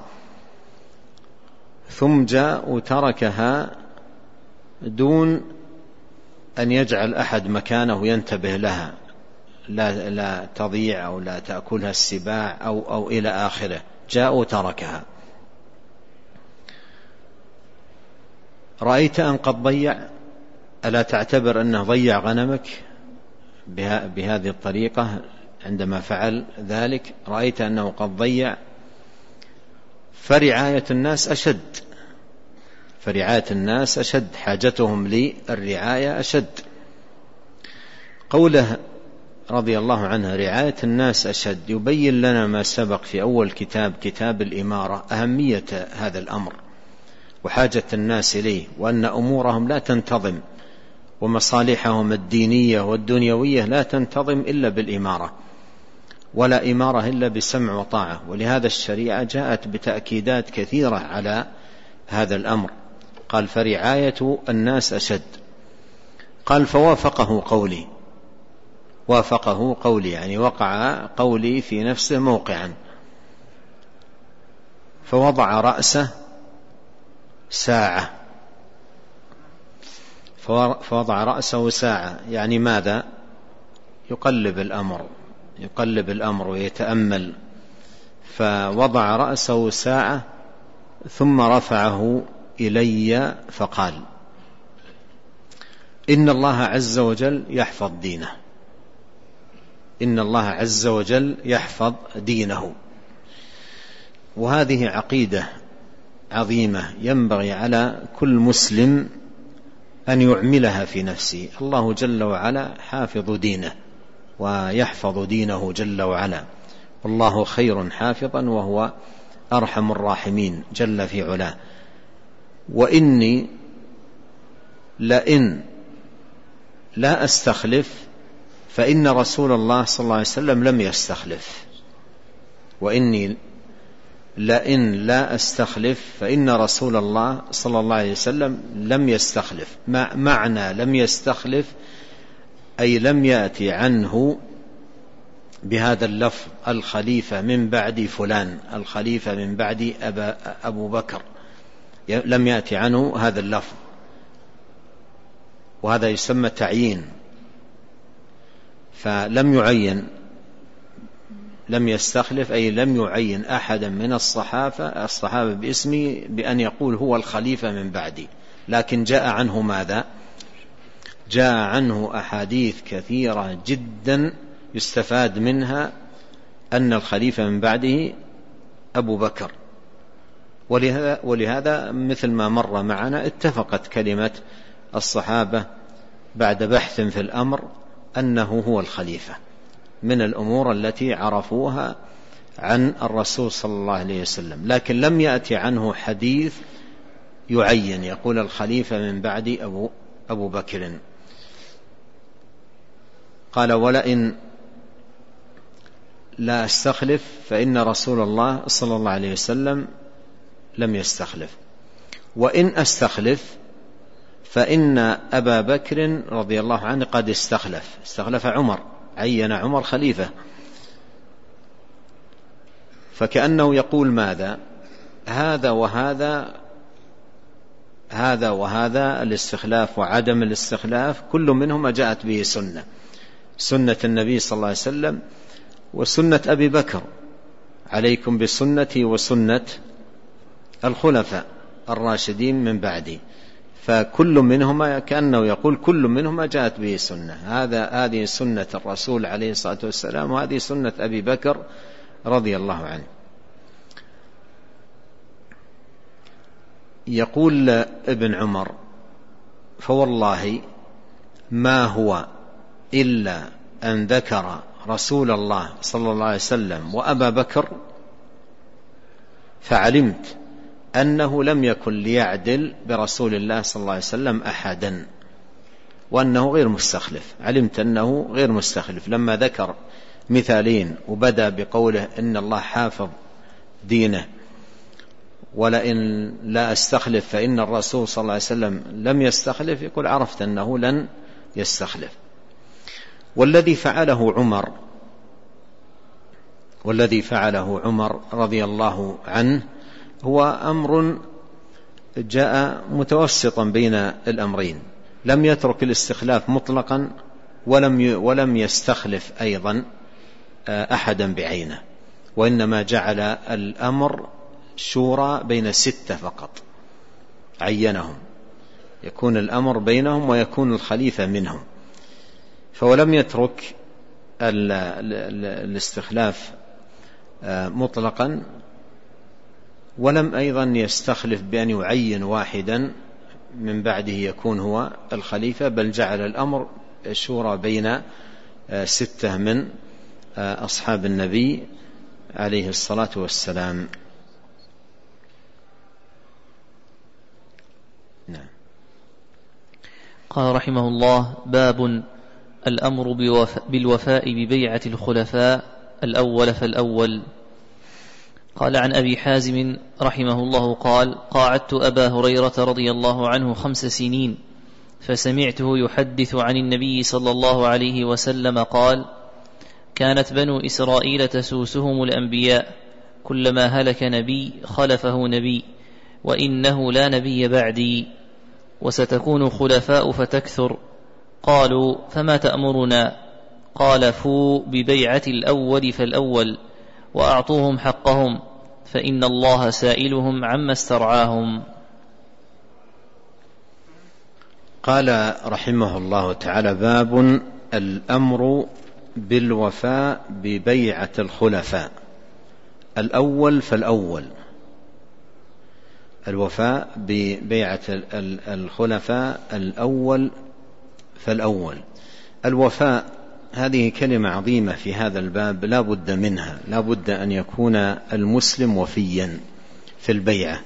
S2: ثم جاء وتركها دون أن يجعل أحد مكانه ينتبه لها، لا تضيع أو لا تأكلها السباع أو إلى آخره، جاء وتركها، رأيت أن قد ضيع؟ ألا تعتبر أنه ضيع غنمك بهذه الطريقة عندما فعل ذلك؟ رأيت أنه قد ضيع. فرعاية الناس أشد، حاجتهم للرعاية أشد. قوله رضي الله عنه رعاية الناس أشد يبين لنا ما سبق في أول كتاب الإمارة، أهمية هذا الأمر وحاجة الناس إليه، وأن أمورهم لا تنتظم ومصالحهم الدينية والدنيوية لا تنتظم إلا بالإمارة، ولا إمارة إلا بسمع وطاعة. ولهذا الشريعة جاءت بتأكيدات كثيرة على هذا الأمر. قال: فرعاية الناس أشد. قال: فوافقه قولي يعني وقع قولي في نفسه موقعا، فوضع رأسه ساعة، يعني ماذا؟ يقلب الأمر ويتأمل. فوضع رأسه ساعة ثم رفعه إلي فقال: إن الله عز وجل يحفظ دينه. وهذه عقيدة عظيمة ينبغي على كل مسلم أن يعملها في نفسه. الله جل وعلا حافظ دينه ويحفظ دينه جل وعلا، والله خير حافظا وهو أرحم الراحمين جل في علاه. وإني لئن لا أستخلف فإن رسول الله صلى الله عليه وسلم لم يستخلف. وإني لئن لا أستخلف فإن رسول الله صلى الله عليه وسلم لم يستخلف. معنى لم يستخلف أي لم يأتي عنه بهذا اللفظ الخليفة من بعد فلان، الخليفة من بعد أبو بكر، لم يأتي عنه هذا اللفظ، وهذا يسمى تعيين. فلم يعين، لم يستخلف أي لم يعين أحدا من الصحابة باسمه بأن يقول هو الخليفة من بعدي، لكن جاء عنه ماذا؟ جاء عنه أحاديث كثيرة جدا يستفاد منها أن الخليفة من بعده أبو بكر. ولهذا مثل ما مر معنا اتفقت كلمة الصحابة بعد بحث في الأمر أنه هو الخليفة، من الأمور التي عرفوها عن الرسول صلى الله عليه وسلم، لكن لم يأتي عنه حديث يعين يقول الخليفة من بعد أبو بكر. قال ولئن لا أستخلف فإن رسول الله صلى الله عليه وسلم لم يستخلف، وإن أستخلف فإن أبا بكر رضي الله عنه قد استخلف عمر، عين عمر خليفة. فكأنه يقول ماذا؟ هذا وهذا الاستخلاف وعدم الاستخلاف كل منهما جاءت به سنة النبي صلى الله عليه وسلم وسنة أبي بكر، عليكم بسنتي وسنة الخلفاء الراشدين من بعدي. فكل منهما كأنه يقول كل منهما جاءت به سنة، هذه سنة الرسول عليه الصلاة والسلام، وهذه سنة أبي بكر رضي الله عنه. يقول ابن عمر: فوالله ما هو إلا أن ذكر رسول الله صلى الله عليه وسلم وأبا بكر فعلمت أنه لم يكن ليعدل برسول الله صلى الله عليه وسلم أحدا، وأنه غير مستخلف. علمت أنه غير مستخلف لما ذكر مثالين وبدأ بقوله إن الله حافظ دينه، ولئن لا أستخلف فإن الرسول صلى الله عليه وسلم لم يستخلف، يقول عرفت أنه لن يستخلف. والذي فعله عمر رضي الله عنه هو أمر جاء متوسطا بين الأمرين، لم يترك الاستخلاف مطلقا ولم يستخلف أيضا أحدا بعينه، وإنما جعل الأمر شورى بين 6 فقط، عينهم، يكون الأمر بينهم ويكون الخليفة منهم. فولم يترك الاستخلاف مطلقا، ولم أيضا يستخلف بأن يعين واحدا من بعده يكون هو الخليفة، بل جعل الأمر شورى بين 6 من أصحاب النبي عليه الصلاة والسلام. نعم.
S1: قال رحمه الله: باب الأمر بالوفاء ببيعة الخلفاء الأول فالأول. قال عن أبي حازم رحمه الله قال: قاعدت أبا هريرة رضي الله عنه 5 سنين، فسمعته يحدث عن النبي صلى الله عليه وسلم قال: كانت بنو إسرائيل تسوسهم الأنبياء، كلما هلك نبي خلفه نبي، وإنه لا نبي بعدي، وستكون خلفاء فتكثر. قالوا: فما تأمرنا؟ قال: فوا ببيعة الأول فالأول، وأعطوهم حقهم، فإن الله سائلهم عما استرعاهم.
S2: قال رحمه الله تعالى: باب الأمر بالوفاء ببيعة الخلفاء الأول فالأول. الوفاء ببيعة الخلفاء الأول فالأول. الوفاء هذه كلمة عظيمة في هذا الباب، لا بد منها، لا بد أن يكون المسلم وفيا في البيعة،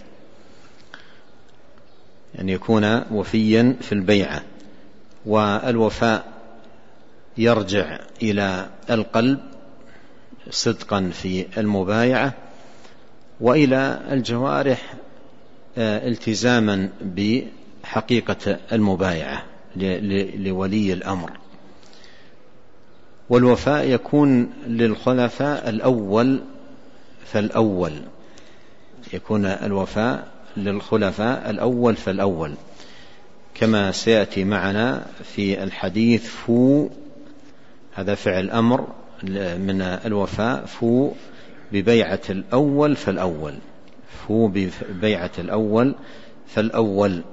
S2: أن يكون وفيا في البيعة. والوفاء يرجع إلى القلب صدقا في المبايعة، وإلى الجوارح التزاما بحقيقة المبايعة لولي الأمر. والوفاء يكون للخلفاء الأول فالأول، يكون الوفاء للخلفاء الأول فالأول، كما سيأتي معنا في الحديث: فو، هذا فعل أمر من الوفاء، فو ببيعة الأول فالأول، فو ببيعة الأول فالأول.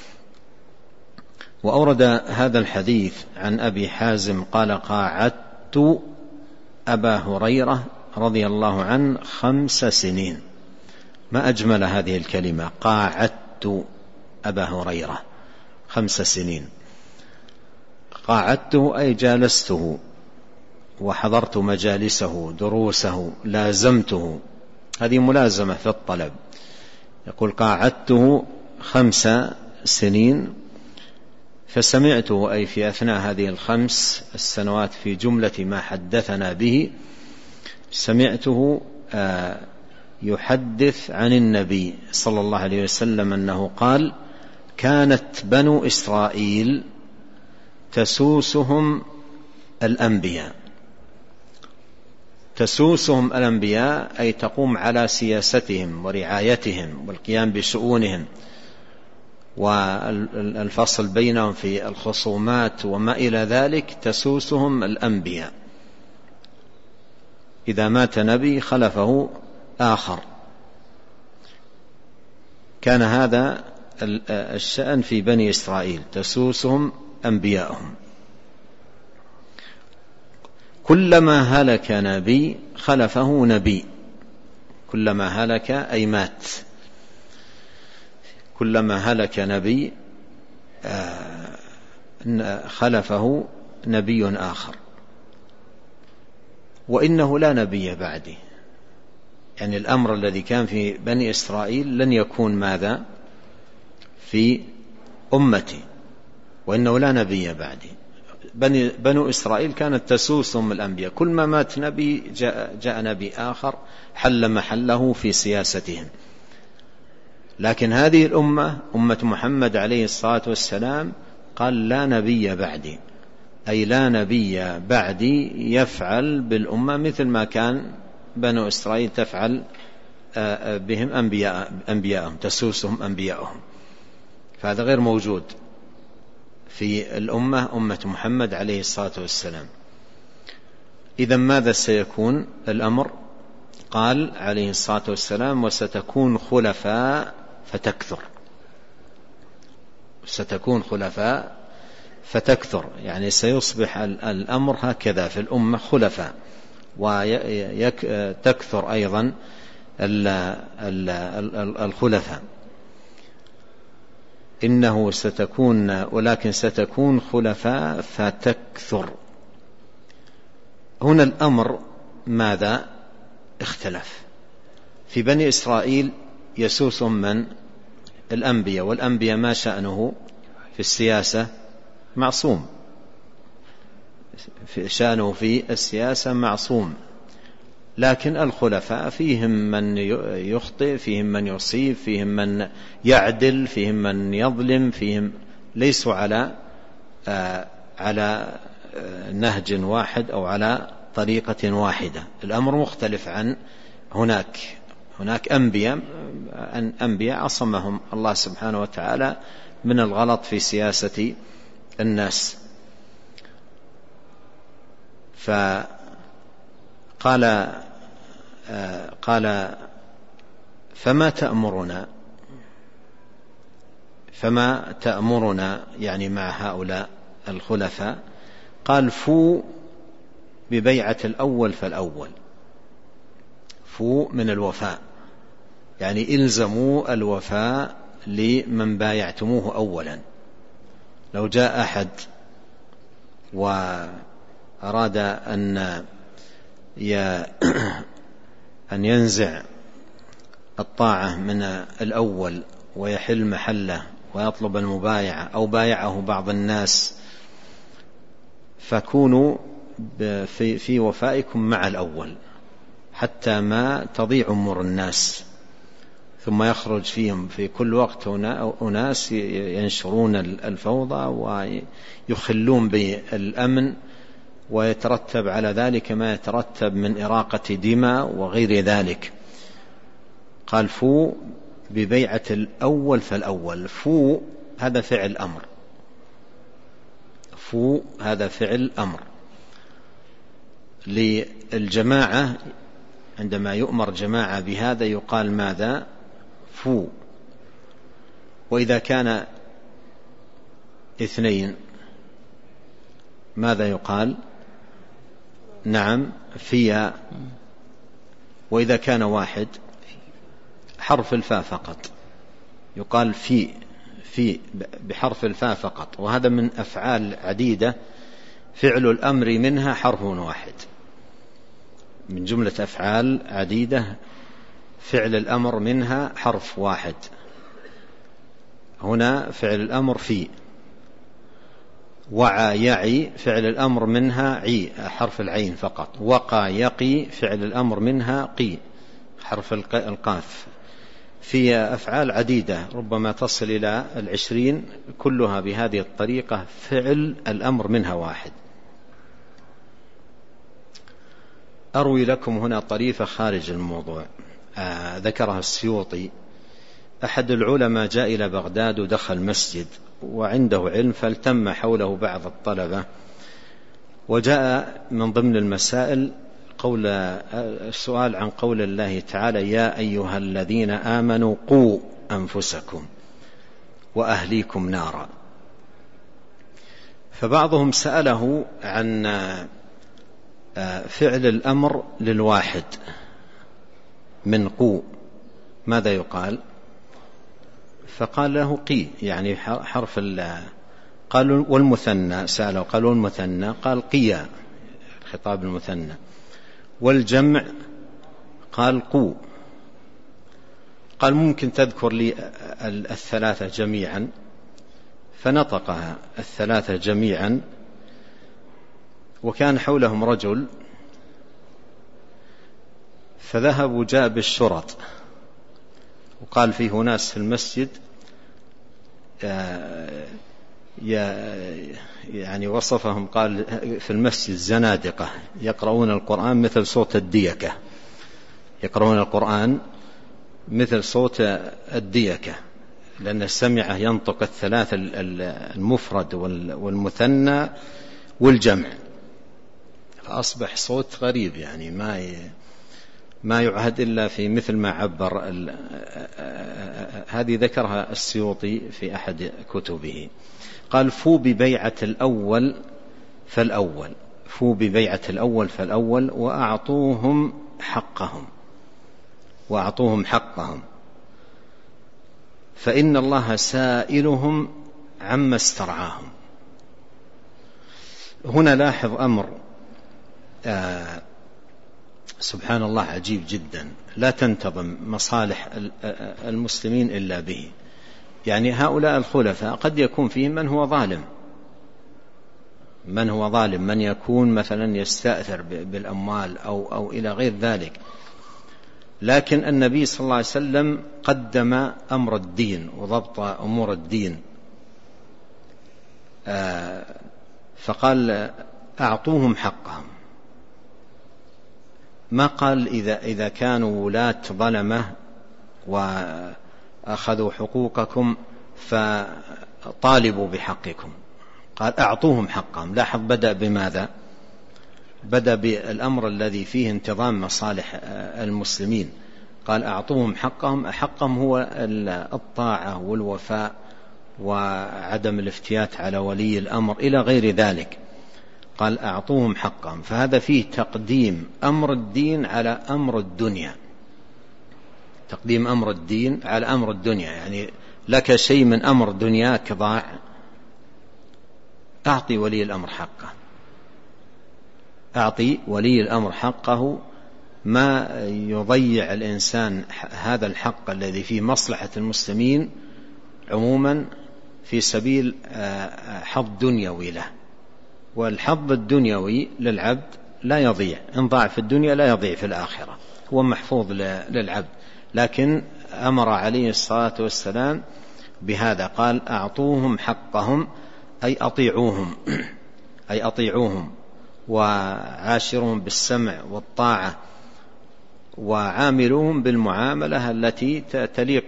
S2: وأورد هذا الحديث عن أبي حازم قال: قاعدت أبا هريرة رضي الله عنه 5 سنين. ما أجمل هذه الكلمة، قاعدت أبا هريرة 5 سنين. قاعدته أي جالسته وحضرت مجالسه، دروسه، لازمته، هذه ملازمة في الطلب. يقول: قاعدته 5 سنين، فسمعته أي في أثناء هذه ال5 السنوات في جملة ما حدثنا به سمعته يحدث عن النبي صلى الله عليه وسلم أنه قال: كانت بنو إسرائيل تسوسهم الأنبياء. تسوسهم الأنبياء أي تقوم على سياستهم ورعايتهم والقيام بشؤونهم والفصل بينهم في الخصومات وما إلى ذلك. تسوسهم الأنبياء، إذا مات نبي خلفه آخر. كان هذا الشأن في بني إسرائيل، تسوسهم أنبياءهم. كلما هلك نبي خلفه نبي. كلما هلك أي مات. كلما هلك نبي خلفه نبي آخر. وإنه لا نبي بعدي، يعني الأمر الذي كان في بني إسرائيل لن يكون ماذا في أمتي، وإنه لا نبي بعدي. بنو إسرائيل كانت تسوسهم الأنبياء، كل ما مات نبي جاء نبي آخر حل محله في سياستهم. لكن هذه الأمة أمة محمد عليه الصلاة والسلام قال: لا نبي بعدي، أي لا نبي بعدي يفعل بالأمة مثل ما كان بنو إسرائيل تفعل بهم أنبياءهم، تسوسهم أنبياءهم. فهذا غير موجود في الأمة أمة محمد عليه الصلاة والسلام. إذن ماذا سيكون الأمر؟ قال عليه الصلاة والسلام: وستكون خلفاء فتكثر. ستكون خلفاء فتكثر، يعني سيصبح الأمر هكذا في الأمة، خلفاء، وتكثر أيضا الخلفاء. إنه ستكون، ولكن ستكون خلفاء فتكثر. هنا الأمر ماذا اختلف؟ في بني إسرائيل يسوسهم من؟ الأنبياء، والأنبياء ما شأنه في السياسة؟ معصوم. شأنه في السياسة معصوم. لكن الخلفاء فيهم من يخطئ، فيهم من يصيب، فيهم من يعدل، فيهم من يظلم، فيهم ليسوا على نهج واحد أو على طريقة واحدة. الأمر مختلف عن هناك أنبياء عصمهم الله سبحانه وتعالى من الغلط في سياسة الناس. قال فما تأمرنا يعني مع هؤلاء الخلفاء؟ قال: فو ببيعة الأول فالأول. فو من الوفاء، يعني إلزموا الوفاء لمن بايعتموه أولا. لو جاء أحد وأراد أن ينزع الطاعة من الأول ويحل محله ويطلب المبايعة، أو بايعه بعض الناس، فكونوا في وفائكم مع الأول حتى ما تضيع أمور الناس، ثم يخرج فيهم في كل وقت أناس ينشرون الفوضى ويخلون بالأمن، ويترتب على ذلك ما يترتب من إراقة دماء وغير ذلك. قال: فو ببيعة الأول فالأول. فو هذا فعل أمر. فو هذا فعل أمر للجماعة. عندما يؤمر جماعة بهذا يقال ماذا؟ فو. وإذا كان 2 ماذا يقال؟ نعم، فيا. وإذا كان 1 حرف الفاء فقط يقال في بحرف الفاء فقط. وهذا من أفعال عديدة فعل الأمر منها حرف واحد، من جملة أفعال عديدة فعل الأمر منها حرف واحد. هنا فعل الأمر في. وعى يعي فعل الأمر منها عي حرف العين فقط، وقى يقي فعل الأمر منها قي حرف القاف. في أفعال عديدة ربما تصل إلى 20 كلها بهذه الطريقة فعل الأمر منها واحد. أروي لكم هنا طريفة خارج الموضوع ذكرها السيوطي. أحد العلماء جاء إلى بغداد ودخل مسجد وعنده علم، فالتم حوله بعض الطلبة، وجاء من ضمن المسائل السؤال عن قول الله تعالى: يا أيها الذين آمنوا قوا أنفسكم وأهليكم نارا. فبعضهم سأله عن فعل الأمر للواحد من قوا ماذا يقال؟ فقال له قي، يعني حرف قالوا والمثنى، سأله قالوا المثنى، قال قيا خطاب المثنى، والجمع قال قو. قال ممكن تذكر لي الثلاثة جميعا؟ فنطقها الثلاثة جميعا، وكان حولهم رجل فذهب وجاء بالشرط، وقال فيه ناس في المسجد يعني وصفهم، قال في المسجد زنادقة يقرؤون القرآن مثل صوت الديكة، يقرؤون القرآن مثل صوت الديكة، لأن السمعة ينطق الثلاث المفرد والمثنى والجمع، فأصبح صوت غريب، يعني ما يعهد إلا في مثل ما عبر. هذه ذكرها السيوطي في أحد كتبه. قال: فو ببيعة الأول فالأول، فو ببيعة الأول فالأول، وأعطوهم حقهم، فإن الله سائلهم عما استرعاهم. هنا لاحظ أمر سبحان الله عجيب جدا، لا تنتظم مصالح المسلمين إلا به. يعني هؤلاء الخلفاء قد يكون فيهم من هو ظالم، من يكون مثلا يستأثر بالأموال أو إلى غير ذلك، لكن النبي صلى الله عليه وسلم قدم أمر الدين وضبط أمور الدين، فقال أعطوهم حقهم، ما قال إذا كانوا ولاة ظلمة وأخذوا حقوقكم فطالبوا بحقكم، قال أعطوهم حقهم. لاحظ بدأ بماذا؟ بدأ بالأمر الذي فيه انتظام مصالح المسلمين، قال أعطوهم حقهم. حقهم هو الطاعة والوفاء وعدم الافتيات على ولي الأمر إلى غير ذلك، قال أعطوهم حقهم. فهذا فيه تقديم أمر الدين على أمر الدنيا، تقديم أمر الدين على أمر الدنيا. يعني لك شيء من أمر دنياك ضاع، أعطي ولي الأمر حقه، أعطي ولي الأمر حقه، ما يضيع الإنسان هذا الحق الذي فيه مصلحة المسلمين عموما في سبيل حظ دنيوي له. والحظ الدنيوي للعبد لا يضيع، إن ضاع في الدنيا لا يضيع في الآخرة، هو محفوظ للعبد. لكن أمر عليه الصلاة والسلام بهذا، قال أعطوهم حقهم، أي أطيعوهم وعاشرهم بالسمع والطاعة، وعاملوهم بالمعاملة التي تليق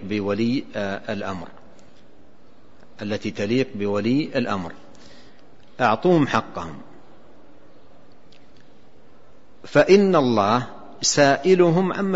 S2: بولي الأمر، أعطوهم حقهم. فإن الله سائلهم عما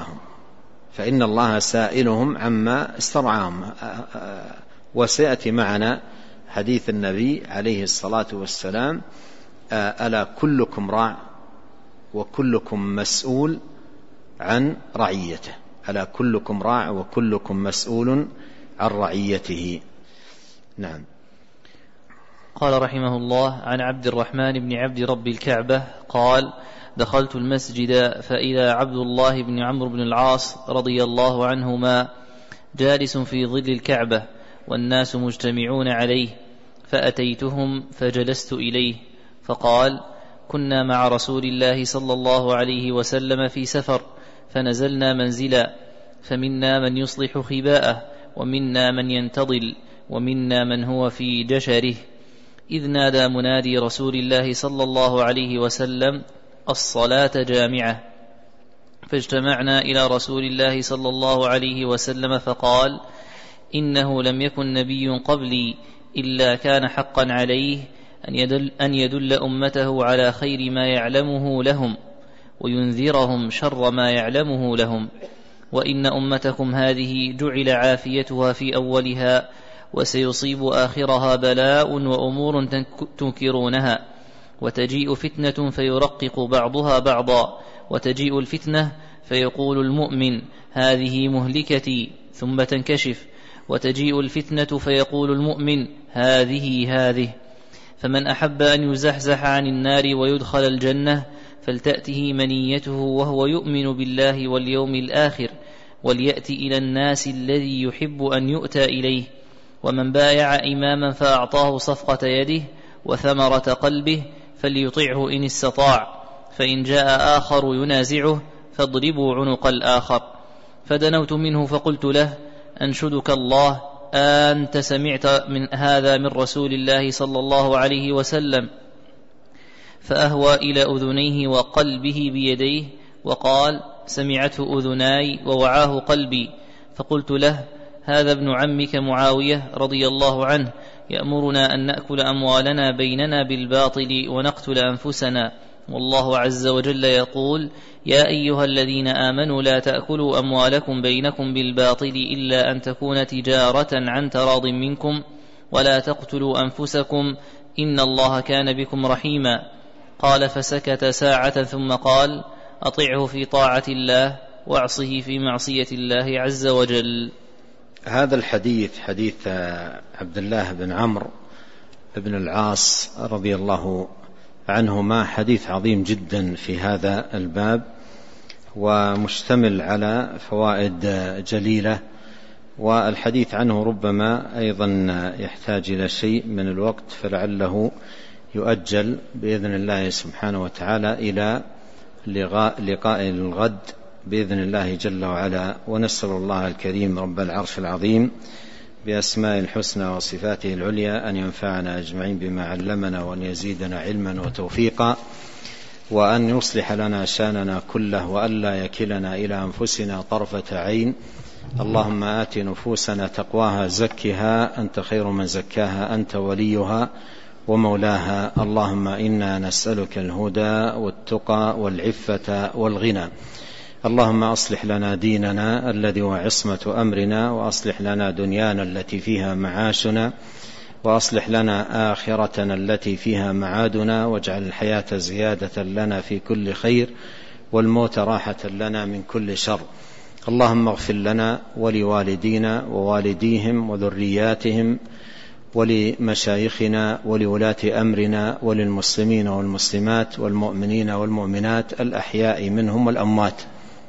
S2: استرعاهم، وسيأتي معنا حديث النبي عليه الصلاة والسلام: ألا كلكم راع وكلكم مسؤول عن رعيته، ألا كلكم راع وكلكم مسؤول عن رعيته. نعم.
S1: قال رحمه الله: عن عبد الرحمن بن عبد رب الكعبة قال: دخلت المسجد فإذا عبد الله بن عمرو بن العاص رضي الله عنهما جالس في ظل الكعبة والناس مجتمعون عليه، فأتيتهم فجلست إليه فقال: كنا مع رسول الله صلى الله عليه وسلم في سفر فنزلنا منزلا، فمنا من يصلح خباءه، ومنا من ينتضل، ومنا من هو في جشره، إذ نادى منادي رسول الله صلى الله عليه وسلم: الصلاة جامعة. فاجتمعنا إلى رسول الله صلى الله عليه وسلم فقال: إنه لم يكن نبي قبلي إلا كان حقا عليه أن يدل أمته على خير ما يعلمه لهم وينذرهم شر ما يعلمه لهم، وإن أمتكم هذه جعل عافيتها في أولها، وسيصيب آخرها بلاء وأمور تنكرونها، وتجيء فتنة فيرقق بعضها بعضا، وتجيء الفتنة فيقول المؤمن: هذه مهلكتي، ثم تنكشف، وتجيء الفتنة فيقول المؤمن: هذه. فمن أحب أن يزحزح عن النار ويدخل الجنة فلتأته منيته وهو يؤمن بالله واليوم الآخر، وليأتي إلى الناس الذي يحب أن يؤتى إليه. ومن بايع إماما فأعطاه صفقة يده وثمرة قلبه فليطعه إن استطاع، فإن جاء آخر ينازعه فاضربوا عنق الآخر. فدنوت منه فقلت له: أنشدك الله، أنت سمعت من هذا من رسول الله صلى الله عليه وسلم؟ فأهوى إلى أذنيه وقلبه بيديه وقال: سمعته أذناي ووعاه قلبي. فقلت له: هذا ابن عمك معاوية رضي الله عنه يأمرنا أن نأكل أموالنا بيننا بالباطل ونقتل أنفسنا، والله عز وجل يقول: يا أيها الذين آمنوا لا تأكلوا أموالكم بينكم بالباطل إلا أن تكون تجارة عن تراض منكم، ولا تقتلوا أنفسكم إن الله كان بكم رحيما. قال: فسكت ساعة ثم قال: أطعه في طاعة الله واعصه في معصية الله عز وجل.
S2: هذا الحديث حديث عبد الله بن عمرو بن العاص رضي الله عنهما حديث عظيم جدا في هذا الباب، ومشتمل على فوائد جليلة، والحديث عنه ربما أيضا يحتاج إلى شيء من الوقت، فلعله يؤجل بإذن الله سبحانه وتعالى إلى لقاء الغد بإذن الله جل وعلا. ونسأل الله الكريم رب العرش العظيم بأسماء الحسنى وصفاته العليا أن ينفعنا أجمعين بما علمنا، وأن يزيدنا علما وتوفيقا، وأن يصلح لنا شاننا كله، وأن لا يكلنا إلى أنفسنا طرفة عين. اللهم آت نفوسنا تقواها زكها أنت خير من زكاها أنت وليها ومولاها. اللهم إنا نسألك الهدى والتقى والعفة والغنى. اللهم أصلح لنا ديننا الذي هو عصمة أمرنا، وأصلح لنا دنيانا التي فيها معاشنا، وأصلح لنا آخرتنا التي فيها معادنا، واجعل الحياة زيادة لنا في كل خير، والموت راحة لنا من كل شر. اللهم اغفر لنا ولوالدينا ووالديهم وذرياتهم ولمشايخنا ولولاة أمرنا وللمسلمين والمسلمات والمؤمنين والمؤمنات الأحياء منهم والأموات.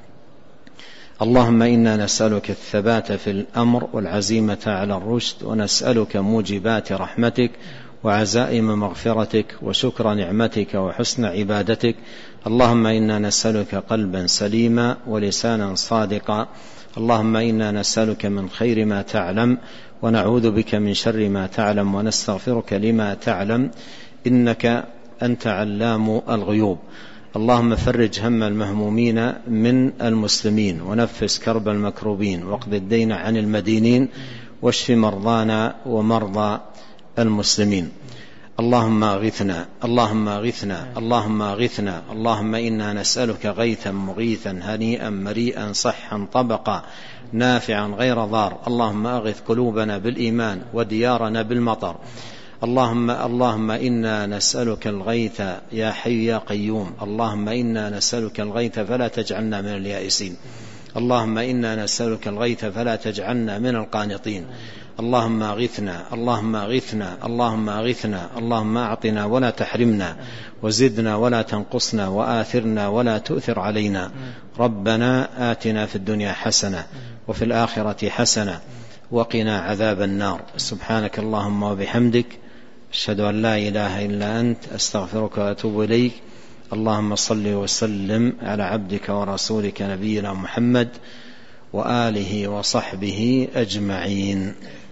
S2: اللهم إنا نسألك الثبات في الأمر والعزيمة على الرشد، ونسألك موجبات رحمتك وعزائم مغفرتك وشكر نعمتك وحسن عبادتك. اللهم إنا نسألك قلبا سليما ولسانا صادقا. اللهم إنا نسألك من خير ما تعلم ونعوذ بك من شر ما تعلم ونستغفرك لما تعلم، إنك أنت علام الغيوب. اللهم فرج هم المهمومين من المسلمين، ونفس كرب المكروبين، واقض الدين عن المدينين، واشف مرضانا ومرضى المسلمين. اللهم اغثنا اللهم اغثنا اللهم اغثنا. اللهم إنا نسألك غيثا مغيثا هنيئا مريئا صحا طبقا نافعا غير ضار. اللهم اغث قلوبنا بالإيمان وديارنا بالمطر. اللهم إنا نسألك الغيث يا حي يا قيوم. اللهم إنا نسألك الغيث فلا تجعلنا من اليائسين. اللهم إنا نسألك الغيث فلا تجعلنا من القانطين. اللهم اغثنا اللهم اغثنا اللهم اغثنا. اللهم أعطنا ولا تحرمنا، وزدنا ولا تنقصنا، وآثرنا ولا تؤثر علينا. ربنا آتنا في الدنيا حسنة وفي الآخرة حسنة وقنا عذاب النار. سبحانك اللهم وبحمدك، أشهد أن لا إله إلا أنت، أستغفرك وأتوب إليك. اللهم صل وسلم على عبدك ورسولك نبينا محمد وآله وصحبه أجمعين.